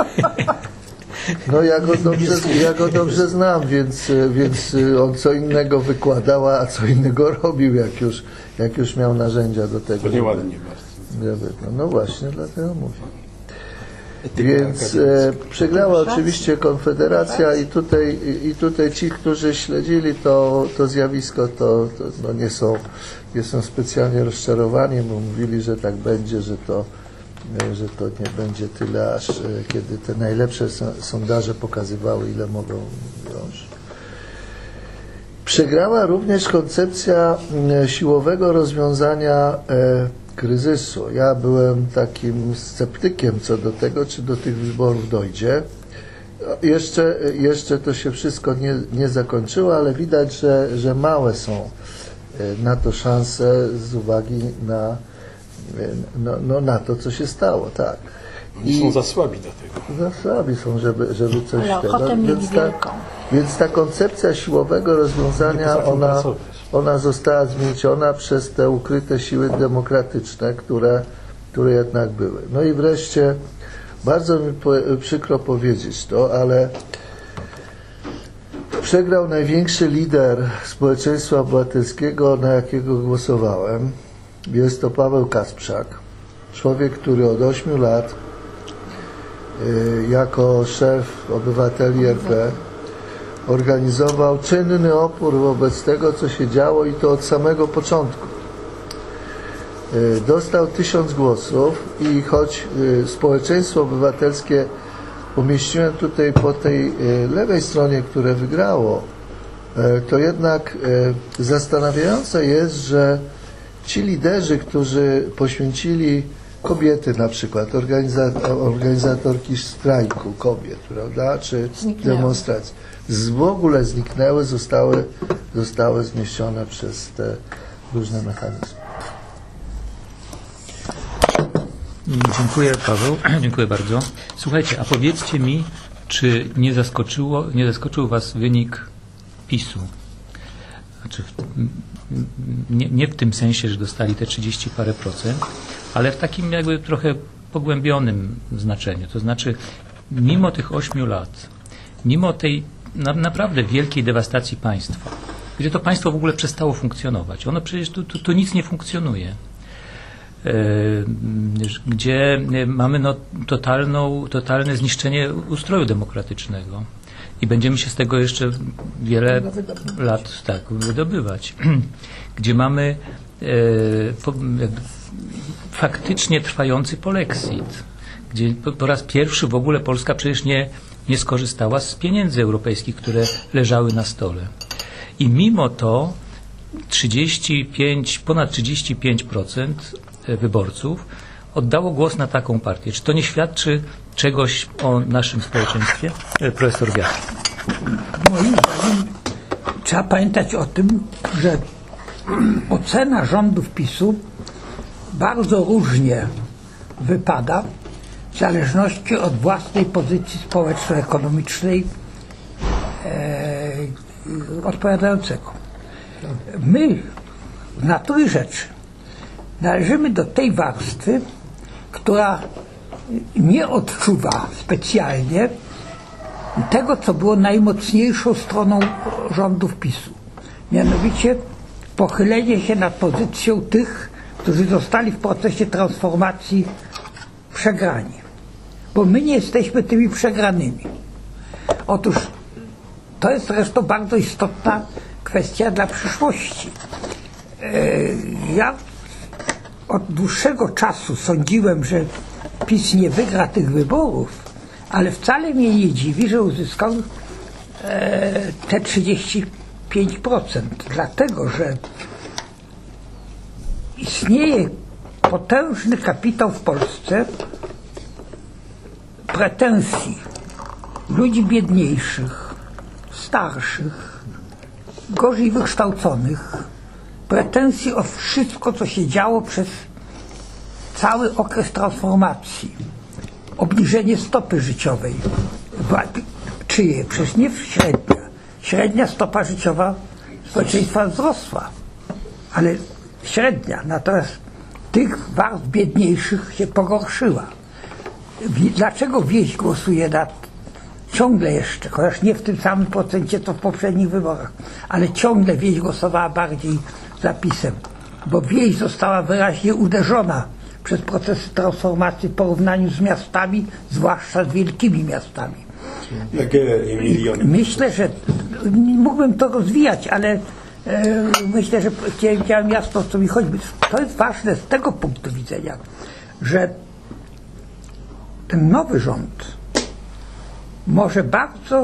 No ja go dobrze, ja go dobrze znam, więc, więc on co innego wykładał, a co innego robił, jak już, jak już miał narzędzia do tego. To nieładnie bardzo. Żeby, no, no właśnie, dlatego mówię. Więc e, przegrała oczywiście Konfederacja i tutaj, i tutaj ci, którzy śledzili to, to zjawisko, to, to no nie, są, nie są specjalnie rozczarowani, bo mówili, że tak będzie, że to, że to nie będzie tyle, aż e, kiedy te najlepsze sondaże pokazywały, ile mogą wziąć. Przegrała również koncepcja e, siłowego rozwiązania e, kryzysu. Ja byłem takim sceptykiem co do tego, czy do tych wyborów dojdzie. Jeszcze, jeszcze to się wszystko nie, nie zakończyło, ale widać, że, że małe są na to szanse z uwagi na, no, no, na to, co się stało. Tak. Oni są za słabi do tego. Za słabi są, żeby, żeby coś Ale ochotę mieć więc, ta, wielką. więc ta koncepcja siłowego rozwiązania, ona, ona została zmieciona przez te ukryte siły demokratyczne, które, które jednak były. No i wreszcie, bardzo mi po, przykro powiedzieć to, ale przegrał największy lider społeczeństwa obywatelskiego, na jakiego głosowałem. Jest to Paweł Kasprzak. Człowiek, który od ośmiu lat y, jako szef Obywateli R P organizował czynny opór wobec tego, co się działo i to od samego początku. Y, dostał tysiąc głosów i choć y, społeczeństwo obywatelskie umieściłem tutaj po tej y, lewej stronie, które wygrało, y, to jednak y, zastanawiające jest, że ci liderzy, którzy poświęcili kobiety na przykład, organiza- organizatorki strajku kobiet, prawda, czy Zniknęły. demonstracji, z w ogóle zniknęły, zostały, zostały zniesione przez te różne mechanizmy. Dziękuję, Paweł. Dziękuję bardzo. Słuchajcie, a powiedzcie mi, czy nie zaskoczyło, nie zaskoczył Was wynik PiSu? Znaczy, w, nie, nie w tym sensie, że dostali te trzydzieści parę procent, ale w takim jakby trochę pogłębionym znaczeniu. To znaczy, mimo tych ośmiu lat, mimo tej na, naprawdę wielkiej dewastacji państwa, gdzie to państwo w ogóle przestało funkcjonować, ono przecież tu, tu, tu nic nie funkcjonuje. gdzie mamy no, totalną, totalne zniszczenie ustroju demokratycznego i będziemy się z tego jeszcze wiele lat tak, wydobywać, gdzie mamy e, po, faktycznie trwający polexit, gdzie po, po raz pierwszy w ogóle Polska przecież nie, nie skorzystała z pieniędzy europejskich, które leżały na stole. I mimo to trzydzieści pięć, ponad trzydzieści pięć procent wyborców oddało głos na taką partię. Czy to nie świadczy czegoś o naszym społeczeństwie? Profesor Wiatr. Moim zdaniem trzeba pamiętać o tym, że ocena rządów PiSu bardzo różnie wypada w zależności od własnej pozycji społeczno-ekonomicznej e, odpowiadającego. My w natury rzeczy należymy do tej warstwy, która nie odczuwa specjalnie tego, co było najmocniejszą stroną rządów PiSu. Mianowicie pochylenie się nad pozycją tych, którzy zostali w procesie transformacji przegrani. Bo my nie jesteśmy tymi przegranymi. Otóż to jest zresztą bardzo istotna kwestia dla przyszłości. Ja od dłuższego czasu sądziłem, że PiS nie wygra tych wyborów, ale wcale mnie nie dziwi, że uzyskał te trzydzieści pięć procent. Dlatego, że istnieje potężny kapitał w Polsce pretensji ludzi biedniejszych, starszych, gorzej wykształconych, pretensji o wszystko, co się działo przez cały okres transformacji. Obniżenie stopy życiowej. Czyje? Przecież nie średnia. Średnia stopa życiowa społeczeństwa wzrosła, ale średnia. Natomiast tych warstw biedniejszych się pogorszyła. Dlaczego wieś głosuje na ciągle jeszcze, chociaż nie w tym samym procencie, co w poprzednich wyborach, ale ciągle wieś głosowała bardziej za PiS-em, bo wieś została wyraźnie uderzona przez procesy transformacji w porównaniu z miastami, zwłaszcza z wielkimi miastami. Myślę, że mógłbym to rozwijać, ale e, myślę, że chciałem jasno, o co mi chodzi. To jest ważne z tego punktu widzenia, że ten nowy rząd może bardzo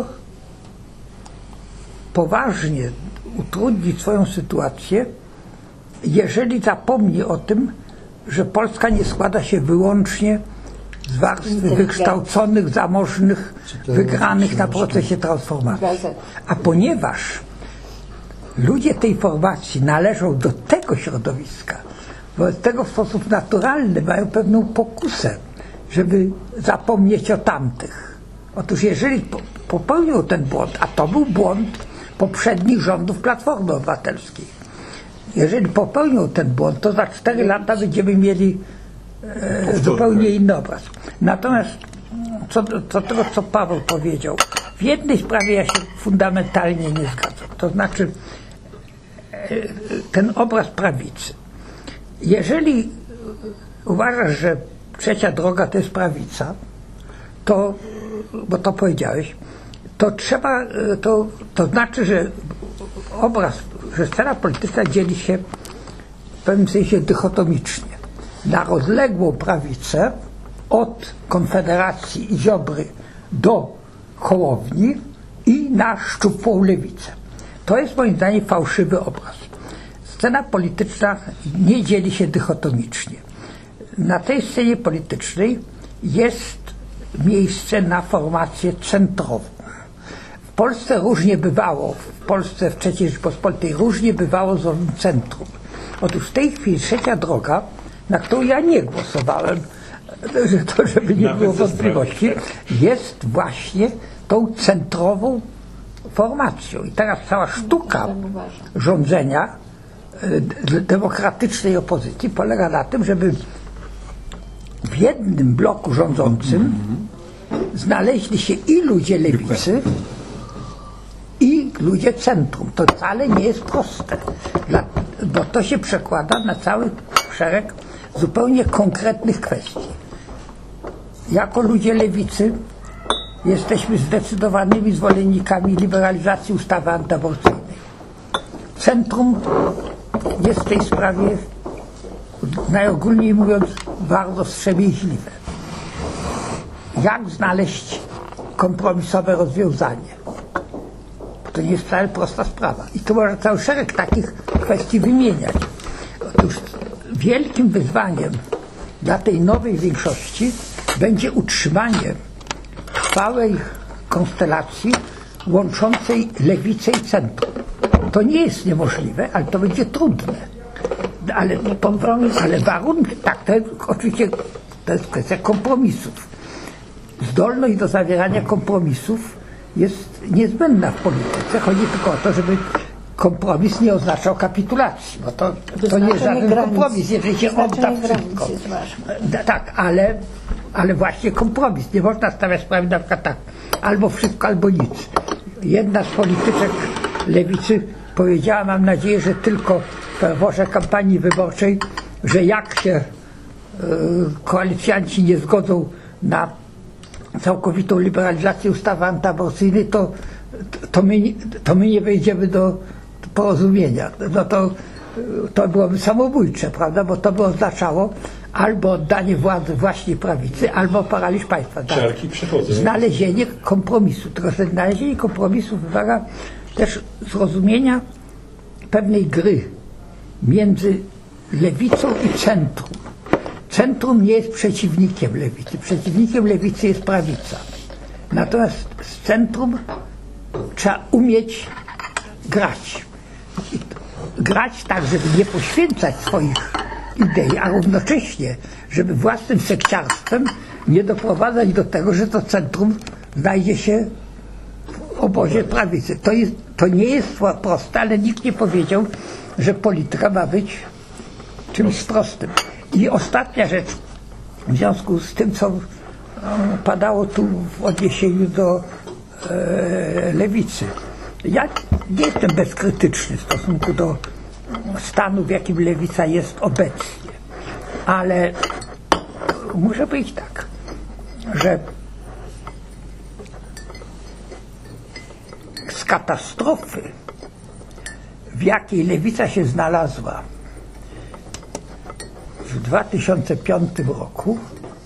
poważnie utrudnić swoją sytuację, jeżeli zapomni o tym, że Polska nie składa się wyłącznie z warstw wykształconych, zamożnych, wygranych na procesie transformacji. A ponieważ ludzie tej formacji należą do tego środowiska, wobec tego w sposób naturalny mają pewną pokusę, żeby zapomnieć o tamtych. Otóż jeżeli popełnią ten błąd, a to był błąd poprzednich rządów Platformy Obywatelskiej, jeżeli popełnią ten błąd, to za cztery lata będziemy mieli e, zupełnie inny obraz. Natomiast co do, co tego, co Paweł powiedział, w jednej sprawie ja się fundamentalnie nie zgadzam. To znaczy e, ten obraz prawicy. Jeżeli uważasz, że trzecia droga to jest prawica, to, bo to powiedziałeś, to trzeba, to, to znaczy, że obraz, że scena polityczna dzieli się w pewnym sensie dychotomicznie na rozległą prawicę od Konfederacji i Ziobry do Hołowni i na szczupłą lewicę. To jest moim zdaniem fałszywy obraz. Scena polityczna nie dzieli się dychotomicznie. Na tej scenie politycznej jest miejsce na formację centrową. W Polsce różnie bywało, w Polsce w trzeciej Rzeczypospolitej różnie bywało z owym centrum. Otóż w tej chwili trzecia droga, na którą ja nie głosowałem, to żeby nie było wątpliwości, jest właśnie tą centrową formacją. I teraz cała sztuka rządzenia demokratycznej opozycji polega na tym, żeby w jednym bloku rządzącym znaleźli się i ludzie lewicy, i ludzie centrum. To wcale nie jest proste, Dla, bo to się przekłada na cały szereg zupełnie konkretnych kwestii. Jako ludzie lewicy jesteśmy zdecydowanymi zwolennikami liberalizacji ustawy antyaborcyjnej. Centrum jest w tej sprawie, najogólniej mówiąc, bardzo wstrzemięźliwe. Jak znaleźć kompromisowe rozwiązanie? To nie jest wcale prosta sprawa. I tu można cały szereg takich kwestii wymieniać. Otóż wielkim wyzwaniem dla tej nowej większości będzie utrzymanie trwałej konstelacji łączącej lewicę i centrum. To nie jest niemożliwe, ale to będzie trudne. Ale kompromis, ale warunek, tak, to jest, oczywiście to jest kwestia kompromisów. Zdolność do zawierania kompromisów jest niezbędna w polityce. Chodzi tylko o to, żeby kompromis nie oznaczał kapitulacji. Bo to, to nie jest żaden granic. kompromis, jeżeli się odda wszystko. Tak, ale, ale właśnie kompromis. Nie można stawiać sprawy na przykład tak, albo wszystko, albo nic. Jedna z polityczek lewicy powiedziała, mam nadzieję, że tylko w ferworze kampanii wyborczej, że jak się y, koalicjanci nie zgodzą na całkowitą liberalizację ustawy antyaborcyjnej, to, to, my, to my nie wejdziemy do porozumienia. No to, to byłoby samobójcze, prawda? Bo to by oznaczało albo oddanie władzy właśnie prawicy, albo paraliż państwa. Znalezienie kompromisu. Tylko znalezienie kompromisu wymaga też zrozumienia pewnej gry między lewicą i centrum. Centrum nie jest przeciwnikiem lewicy. Przeciwnikiem lewicy jest prawica. Natomiast z centrum trzeba umieć grać. Grać tak, żeby nie poświęcać swoich idei, a równocześnie, żeby własnym sekciarstwem nie doprowadzać do tego, że to centrum znajdzie się w obozie prawicy. To, jest, to nie jest proste, ale nikt nie powiedział, że polityka ma być czymś prostym. I ostatnia rzecz, w związku z tym, co padało tu w odniesieniu do e, lewicy. Ja nie jestem bezkrytyczny w stosunku do stanu, w jakim lewica jest obecnie. Ale muszę powiedzieć tak, że z katastrofy, w jakiej lewica się znalazła w dwa tysiące piątym roku,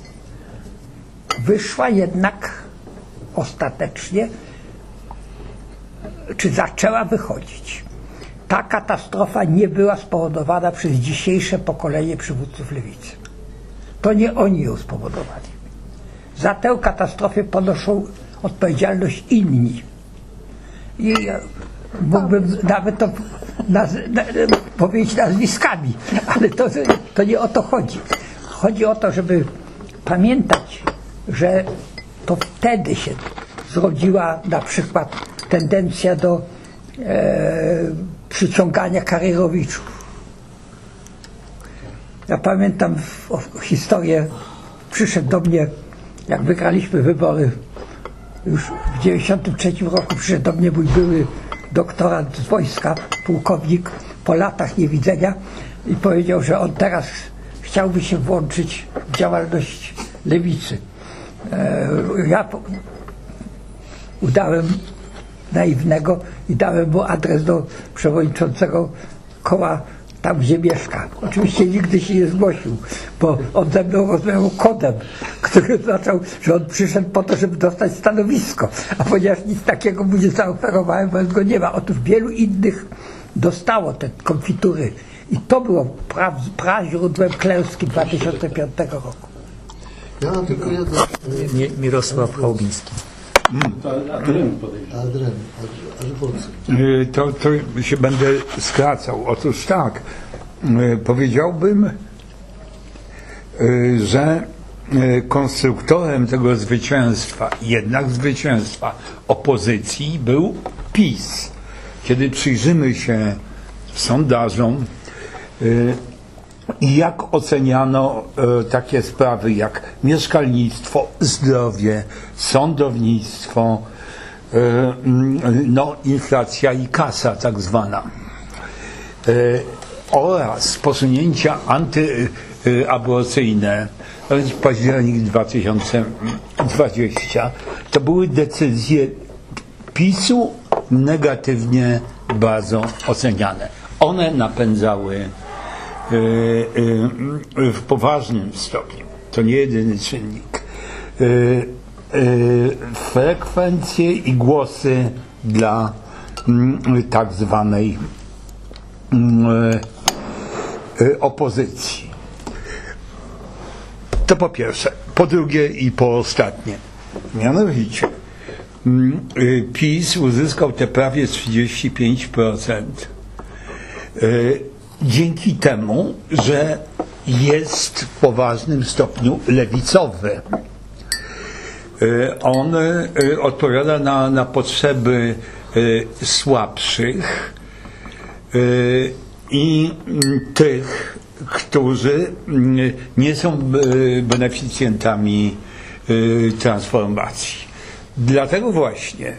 wyszła jednak ostatecznie, czy zaczęła wychodzić. Ta katastrofa nie była spowodowana przez dzisiejsze pokolenie przywódców lewicy. To nie oni ją spowodowali. Za tę katastrofę ponoszą odpowiedzialność inni. I mógłbym nawet to naz na, powiedzieć nazwiskami, ale to, to nie o to chodzi. Chodzi o to, żeby pamiętać, że to wtedy się zrodziła na przykład tendencja do e, przyciągania karierowiczów. Ja pamiętam w, o, historię, przyszedł do mnie, jak wygraliśmy wybory już w dziewięćdziesiątym trzecim roku, przyszedł do mnie mój były doktorant z wojska, pułkownik, po latach niewidzenia, i powiedział, że on teraz chciałby się włączyć w działalność lewicy. E, ja po, udałem naiwnego i dałem mu adres do przewodniczącego koła tam, gdzie mieszka. Oczywiście nigdy się nie zgłosił, bo on ze mną rozmawiał kodem, który oznaczał, że on przyszedł po to, żeby dostać stanowisko, a ponieważ nic takiego mu nie zaoferowałem, bo go nie ma. Otóż wielu innych dostało te konfitury i to było pra, pra źródłem klęski dwa tysiące piątego roku. Ja mam tylko jedno. Mi, Mirosław Chałubiński. Hmm. Adren, To, to się będę skracał. Otóż tak, powiedziałbym, że konstruktorem tego zwycięstwa, jednak zwycięstwa opozycji, był PiS. Kiedy przyjrzymy się sondażom i jak oceniano takie sprawy jak mieszkalnictwo, zdrowie, sądownictwo, no, inflacja i kasa tak zwana, oraz posunięcia anty, y, aborcyjne, a więc październik dwa tysiące dwudziesty, to były decyzje PiSu negatywnie bardzo oceniane. One napędzały y, y, w poważnym stopniu, to nie jedyny czynnik, y, y, frekwencje i głosy dla y, tak zwanej y, y, opozycji. To po pierwsze. Po drugie i po ostatnie. Mianowicie y, PiS uzyskał te prawie trzydzieści pięć procent y, dzięki temu, że jest w poważnym stopniu lewicowy. Y, on y, odpowiada na, na potrzeby y, słabszych y, i y, tych, którzy y, nie są y, beneficjentami y, transformacji. Dlatego właśnie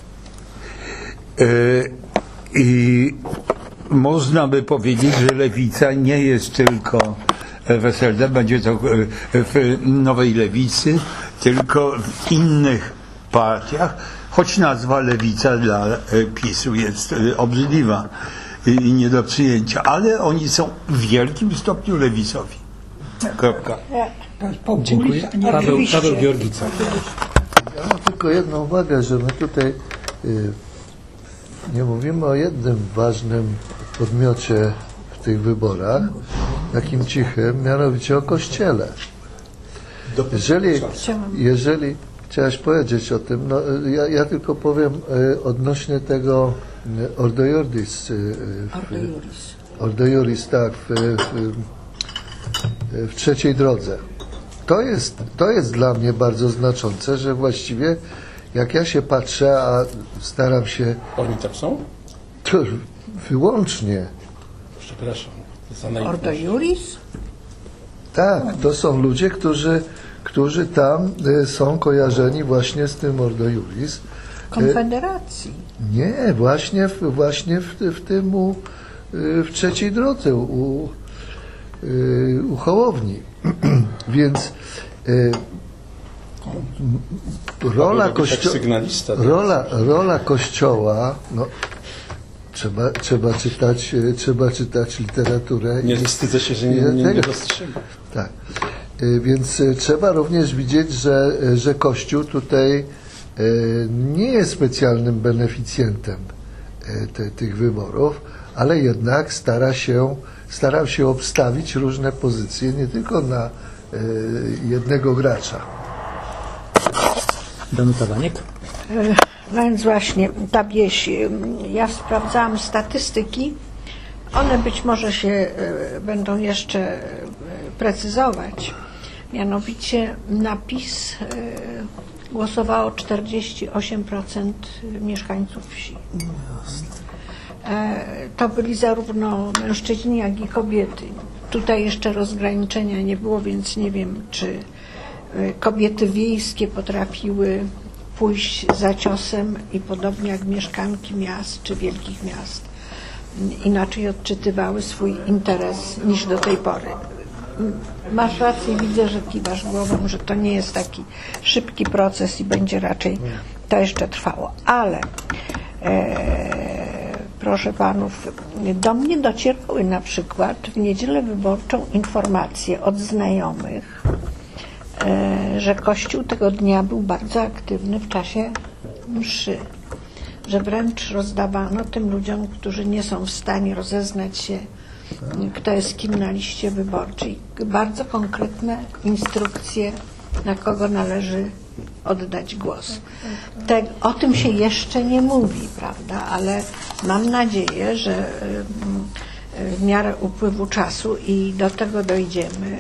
y, i można by powiedzieć, że lewica nie jest tylko w S L D, będzie to w Nowej Lewicy, tylko w innych partiach, choć nazwa lewica dla PiSu jest obrzydliwa i nie do przyjęcia, ale oni są w wielkim stopniu lewicowi. Kropka. Dziękuję. Paweł, Paweł Georgica. Ja mam tylko jedną uwagę, że my tutaj y, nie mówimy o jednym ważnym podmiocie w tych wyborach, takim cichym, mianowicie o Kościele. Jeżeli, jeżeli chciałaś powiedzieć o tym, no, ja, ja tylko powiem y, odnośnie tego y, Ordo Iuris. Y, Ordo Iuris. Ordo Iuris, tak, w, w, w trzeciej drodze. To jest, to jest dla mnie bardzo znaczące, że właściwie jak ja się patrzę, a staram się... Oni tam są? To wyłącznie. Przepraszam. Ordo Iuris? Tak, to są ludzie, którzy, którzy tam y, są kojarzeni właśnie z tym Ordo Iuris. Konfederacji. Y, nie, właśnie w, właśnie w, w tym u, y, w trzeciej drodze u, y, u Hołowni. Więc y, rola, kościo rola, rola Kościoła, no, trzeba, trzeba, czytać, trzeba czytać literaturę. Nie i, wstydzę się, że nie, nie, nie dostrzegam. Tak. Y, Więc y, trzeba również widzieć, że, y, że Kościół tutaj y, nie jest specjalnym beneficjentem y, te, tych wyborów, ale jednak stara się, starał się obstawić różne pozycje, nie tylko na y, jednego gracza. Danuta Waniek. No więc właśnie, ta wieś, ja sprawdzałam statystyki, one być może się e, będą jeszcze e, precyzować. Mianowicie na PiS e, głosowało czterdzieści osiem procent mieszkańców wsi. E, to byli zarówno mężczyźni, jak i kobiety. Tutaj jeszcze rozgraniczenia nie było, więc nie wiem, czy e, kobiety wiejskie potrafiły pójść za ciosem i podobnie jak mieszkanki miast czy wielkich miast inaczej odczytywały swój interes niż do tej pory. Masz rację, widzę, że kiwasz głową, że to nie jest taki szybki proces i będzie raczej to jeszcze trwało. Ale e, proszę panów, do mnie docierały na przykład w niedzielę wyborczą informacje od znajomych, że Kościół tego dnia był bardzo aktywny w czasie mszy, że wręcz rozdawano tym ludziom, którzy nie są w stanie rozeznać się, kto jest kim na liście wyborczej, bardzo konkretne instrukcje, na kogo należy oddać głos. Te, o tym się jeszcze nie mówi, prawda, ale mam nadzieję, że w miarę upływu czasu i do tego dojdziemy,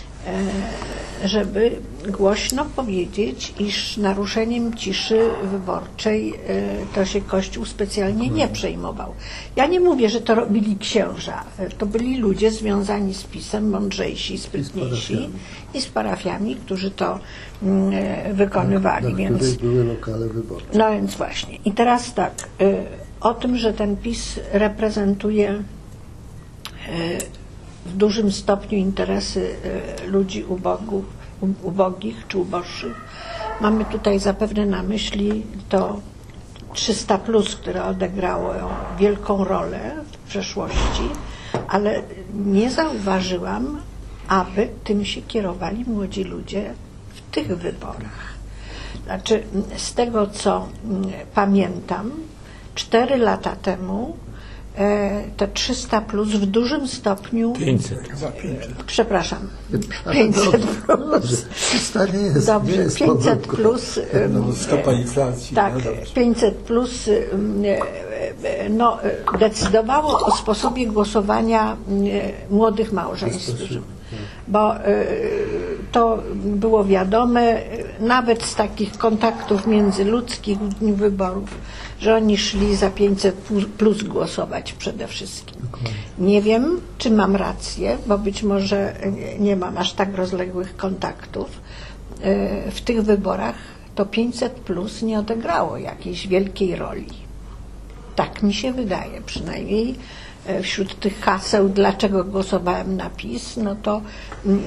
żeby głośno powiedzieć, iż naruszeniem ciszy wyborczej to się Kościół specjalnie nie przejmował. Ja nie mówię, że to robili księża. To byli ludzie związani z PiS-em, mądrzejsi, sprytniejsi i z parafiami, którzy to wykonywali. Na więc, były lokale wyborcze. no więc właśnie. I teraz tak, o tym, że ten PiS reprezentuje w dużym stopniu interesy e, ludzi ubogów, u- ubogich czy uboższych. Mamy tutaj zapewne na myśli to trzysta plus, które odegrało wielką rolę w przeszłości, ale nie zauważyłam, aby tym się kierowali młodzi ludzie w tych wyborach. Znaczy, z tego co mm, pamiętam, cztery lata temu e, te trzysta plus w dużym stopniu... pięćset. Przepraszam, pięćset plus. trzysta nie jest, Dobrze, nie jest pięćset pomyłką. plus. No, stopa inflacji. Tak, no dobrze. pięćset plus ym, e, e, no, e, decydowało o sposobie głosowania e, młodych małżeństw. Bo e, to było wiadome e, nawet z takich kontaktów międzyludzkich w dniu wyborów, że oni szli za pięćset plus głosować przede wszystkim. Nie wiem, czy mam rację, bo być może nie mam aż tak rozległych kontaktów. E, W tych wyborach to pięćset plus nie odegrało jakiejś wielkiej roli. Tak mi się wydaje, przynajmniej e, wśród tych haseł, dlaczego głosowałem na PiS, no to mm,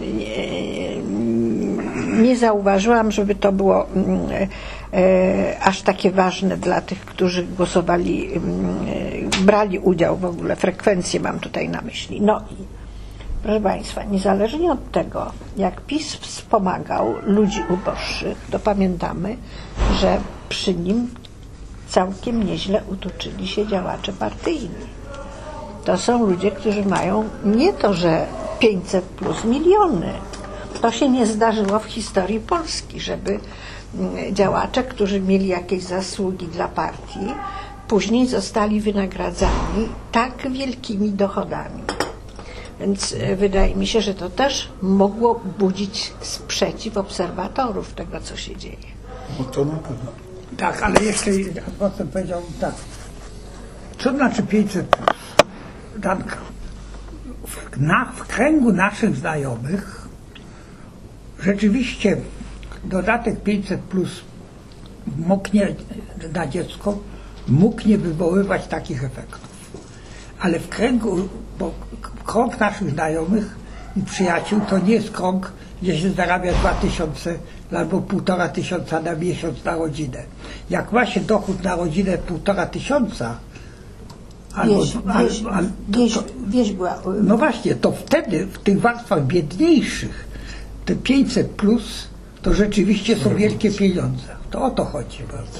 nie, nie zauważyłam, żeby to było mm, e, aż takie ważne dla tych, którzy głosowali, mm, e, brali udział w ogóle, frekwencję mam tutaj na myśli. No i proszę Państwa, niezależnie od tego, jak PiS wspomagał ludzi uboższych, to pamiętamy, że przy nim całkiem nieźle utuczyli się działacze partyjni. To są ludzie, którzy mają nie to, że pięćset plus miliony. To się nie zdarzyło w historii Polski, żeby mm, działacze, którzy mieli jakieś zasługi dla partii, później zostali wynagradzani tak wielkimi dochodami. Więc e, wydaje mi się, że to też mogło budzić sprzeciw obserwatorów tego, co się dzieje. No to na pewno. Tak, ale jeszcze potem powiedział tak. Co znaczy pięćset plus? Danka. W, na, w kręgu naszych znajomych rzeczywiście dodatek pięćset plus mógł nie, na dziecko mógł nie wywoływać takich efektów. Ale w kręgu, bo krąg naszych znajomych i przyjaciół to nie jest krąg, gdzie się zarabia dwa tysiące albo półtora tysiąca na miesiąc na rodzinę. Jak ma się dochód na rodzinę półtora tysiąca, albo, Wieś, al, wieś, al, to, wieś, to, wieś była... no właśnie, to wtedy w tych warstwach biedniejszych te pięćset plus to rzeczywiście są wielkie pieniądze. To o to chodzi bardzo.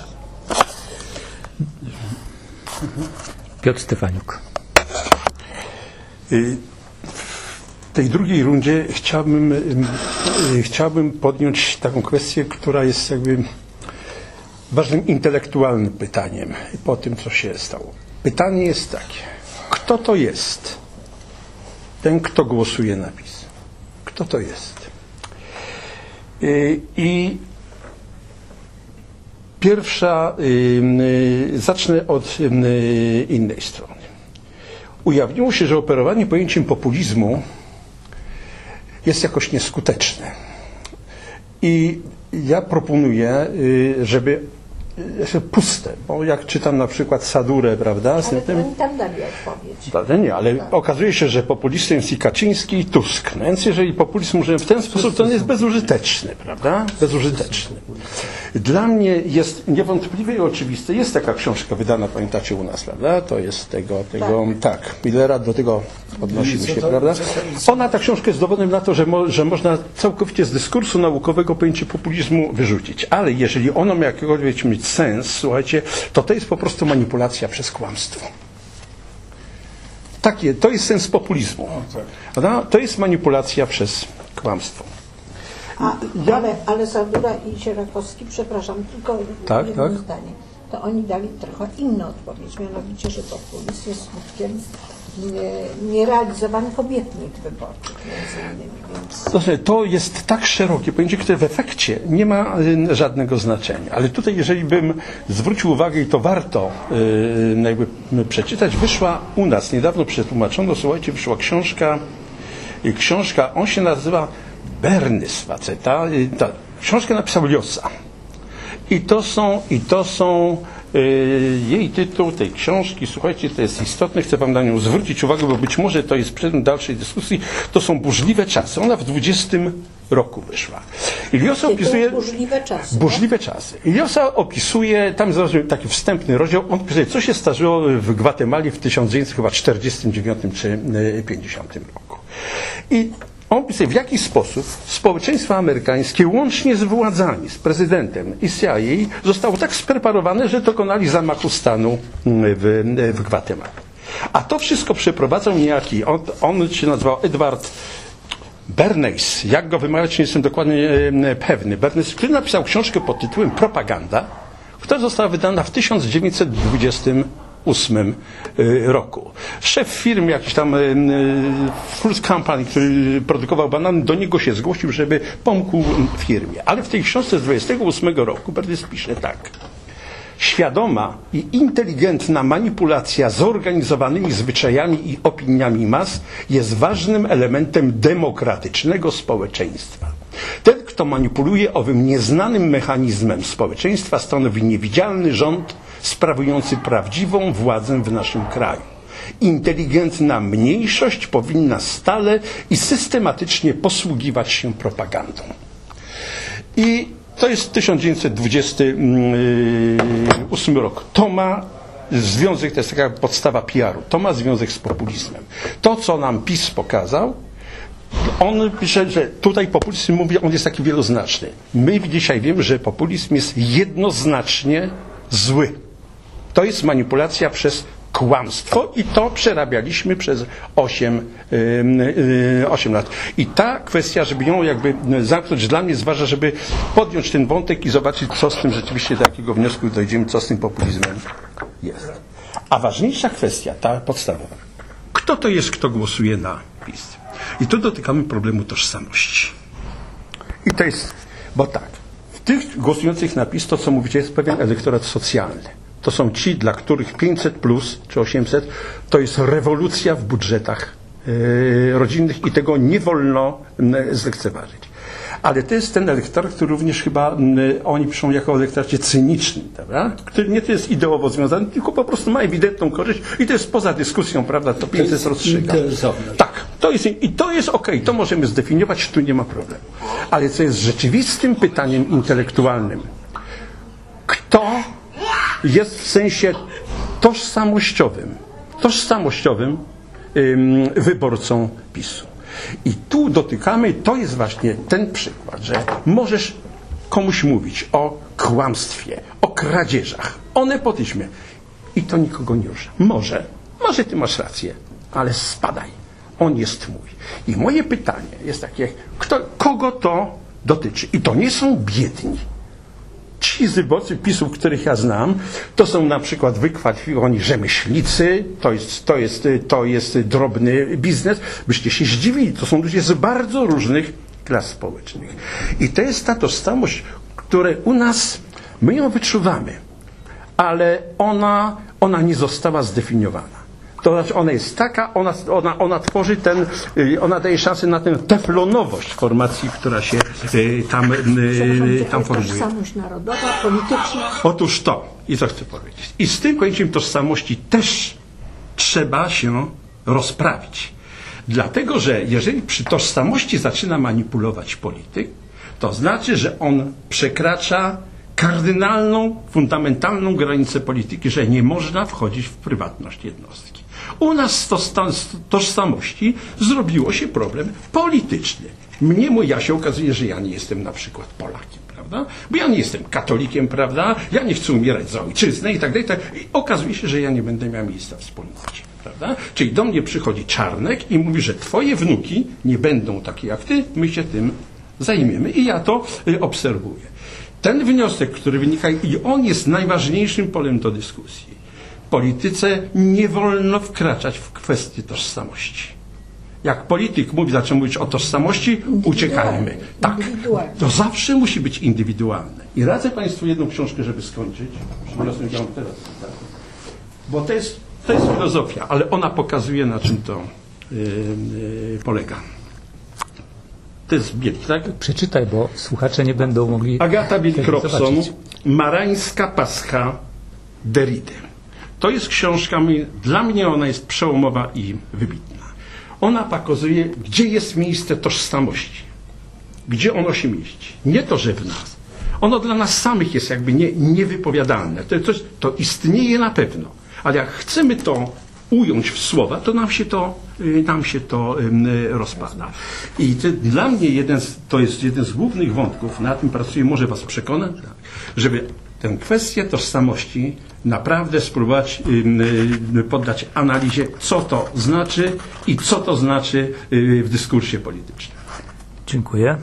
Piotr Stefaniuk. W tej drugiej rundzie chciałbym, ym, y, chciałbym podjąć taką kwestię, która jest jakby ważnym intelektualnym pytaniem po tym, co się stało. Pytanie jest takie, kto to jest ten, kto głosuje na PiS? Kto to jest? Y, I pierwsza, y, y, zacznę od y, innej strony. Ujawniło się, że operowanie pojęciem populizmu jest jakoś nieskuteczne. I ja proponuję, żeby puste, bo jak czytam na przykład Sadurę, prawda? Ale to oni tam dali odpowiedź. Ale nie, ale okazuje się, że populistą jest i Kaczyński, i Tusk. No więc jeżeli populizm możemy w ten sposób, to on jest bezużyteczny, prawda? Bezużyteczny. Dla mnie jest niewątpliwie i oczywiste, jest taka książka wydana, pamiętacie, u nas, prawda? To jest tego, tego, tak, tak Millera, do tego odnosimy się, prawda? Ona, ta książka jest dowodem na to, że, mo, że można całkowicie z dyskursu naukowego pojęcie populizmu wyrzucić. Ale jeżeli ono ma jakiegoś mieć sens, słuchajcie, to to jest po prostu manipulacja przez kłamstwo. Takie, to jest sens populizmu. Prawda? To jest manipulacja przez kłamstwo. A, ale, ale Sadura i Sierakowski, przepraszam, tylko Tak, jedno tak. zdanie. To oni dali trochę inną odpowiedź, mianowicie, że populizm jest skutkiem nie- nierealizowanych obietnic wyborczych między innymi. Więc Znaczy, to jest tak szerokie pojęcie, które w efekcie nie ma y, żadnego znaczenia. Ale tutaj, jeżeli bym zwrócił uwagę, i to warto y, jakby przeczytać, wyszła u nas, niedawno przetłumaczono, słuchajcie, wyszła książka, y, książka, on się nazywa Bernys, faceta, y, ta książkę napisał Ljosa. I to są, i to są Jej tytuł tej książki, słuchajcie, to jest istotne, chcę wam na nią zwrócić uwagę, bo być może to jest przedmiot dalszej dyskusji, to są burzliwe czasy. Ona w dwudziestym roku wyszła. Iliosa opisuje... Burzliwe czasy. Burzliwe czasy. Iliosa opisuje, tam jest taki wstępny rozdział, on opisuje, co się zdarzyło w Gwatemali w tysiąc dziewięćset czterdziestym dziewiątym czy pięćdziesiątym roku. I on pisuje, w jaki sposób społeczeństwo amerykańskie, łącznie z władzami, z prezydentem i C I A, zostało tak spreparowane, że dokonali zamachu stanu w, w Gwatemali. A to wszystko przeprowadzał niejaki, on, on się nazywał Edward Bernays, jak go wymawiać, nie jestem dokładnie pewny. Bernays, który napisał książkę pod tytułem Propaganda, która została wydana w tysiąc dziewięćset dwudziestym ósmym roku. Szef firmy, jakiś tam Fruit Company, który produkował banany, do niego się zgłosił, żeby pomógł firmie. Ale w tej książce z dwudziestego ósmego roku Bernays pisze tak. Świadoma i inteligentna manipulacja zorganizowanymi zwyczajami i opiniami mas jest ważnym elementem demokratycznego społeczeństwa. Ten, kto manipuluje owym nieznanym mechanizmem społeczeństwa, stanowi niewidzialny rząd sprawujący prawdziwą władzę w naszym kraju. Inteligentna mniejszość powinna stale i systematycznie posługiwać się propagandą. I to jest tysiąc dziewięćset dwudziesty ósmy rok. To ma związek, to jest taka podstawa P R u, to ma związek z populizmem. To, co nam PiS pokazał, on pisze, że tutaj populizm, mówi, on jest taki wieloznaczny. My dzisiaj wiemy, że populizm jest jednoznacznie zły. To jest manipulacja przez kłamstwo i to przerabialiśmy przez osiem lat. I ta kwestia, żeby ją jakby zamknąć, dla mnie jest ważna, żeby podjąć ten wątek i zobaczyć, co z tym rzeczywiście, do jakiego wniosku dojdziemy, co z tym populizmem jest. A ważniejsza kwestia, ta podstawowa. Kto to jest, kto głosuje na PiS? I tu dotykamy problemu tożsamości. I to jest, bo tak, w tych głosujących na PiS, to co mówicie, jest pewien elektorat socjalny. To są ci, dla których pięćset plus czy osiemset to jest rewolucja w budżetach yy, rodzinnych i tego nie wolno yy, zlekceważyć. Ale to jest ten elektorat, który również chyba yy, oni piszą jako elektoracie cynicznym, prawda? Który nie to jest ideowo związany, tylko po prostu ma ewidentną korzyść i to jest poza dyskusją, prawda? To pięćset rozstrzyga. Tak, to jest, i to jest okej, okay, to możemy zdefiniować, tu nie ma problemu. Ale co jest rzeczywistym pytaniem intelektualnym, kto jest w sensie tożsamościowym, tożsamościowym ym, wyborcą PiSu. I tu dotykamy, to jest właśnie ten przykład, że możesz komuś mówić o kłamstwie, o kradzieżach, o nepotyzmie i to nikogo nie rusza. Może, może ty masz rację, ale spadaj, on jest mój. I moje pytanie jest takie, kto, kogo to dotyczy? I to nie są biedni. Ci z wyborcy PiSu, których ja znam, to są na przykład wykwalifikowani rzemieślnicy, to jest, to jest, to jest drobny biznes. Byście się zdziwili, to są ludzie z bardzo różnych klas społecznych. I to jest ta tożsamość, która u nas, my ją wyczuwamy, ale ona, ona nie została zdefiniowana. To znaczy ona jest taka, ona, ona, ona tworzy ten, ona daje szansę na tę teflonowość formacji, która się y, tam, y, tam formuje. Tożsamość narodowa, polityczna. Otóż to, i co chcę powiedzieć. I z tym pojęciem tożsamości też trzeba się rozprawić. Dlatego, że jeżeli przy tożsamości zaczyna manipulować polityk, to znaczy, że on przekracza kardynalną, fundamentalną granicę polityki, że nie można wchodzić w prywatność jednostki. U nas z tożsamości zrobiło się problem polityczny. Mnie, mój, ja się okazuje, że ja nie jestem na przykład Polakiem, prawda? Bo ja nie jestem katolikiem, prawda? Ja nie chcę umierać za ojczyznę i tak dalej. I okazuje się, że ja nie będę miał miejsca w wspólnocie, prawda? Czyli do mnie przychodzi Czarnek i mówi, że twoje wnuki nie będą takie jak ty, my się tym zajmiemy. I ja to y, obserwuję. Ten wniosek, który wynika, i on jest najważniejszym polem do dyskusji. Polityce nie wolno wkraczać w kwestię tożsamości. Jak polityk mówi, zaczyna mówić o tożsamości, uciekajmy. Tak, to zawsze musi być indywidualne. I radzę Państwu jedną książkę, żeby skończyć. Przyniosłem ją teraz. Bo to jest, to jest filozofia, ale ona pokazuje, na czym to yy, yy, polega. To jest Bielik, tak? Przeczytaj, bo słuchacze nie będą mogli... Agata Bielik-Robson, Marańska Pascha Derrida. To jest książka, dla mnie ona jest przełomowa i wybitna. Ona pokazuje, gdzie jest miejsce tożsamości, gdzie ono się mieści. Nie to, że w nas. Ono dla nas samych jest jakby nie, niewypowiadalne. To, to, to istnieje na pewno, ale jak chcemy to ująć w słowa, to nam się to, nam się to rozpada. I to, dla mnie jeden z, to jest jeden z głównych wątków, na tym pracuję, może was przekonać, żeby tę kwestię tożsamości naprawdę spróbować poddać analizie, co to znaczy i co to znaczy w dyskursie politycznym. Dziękuję.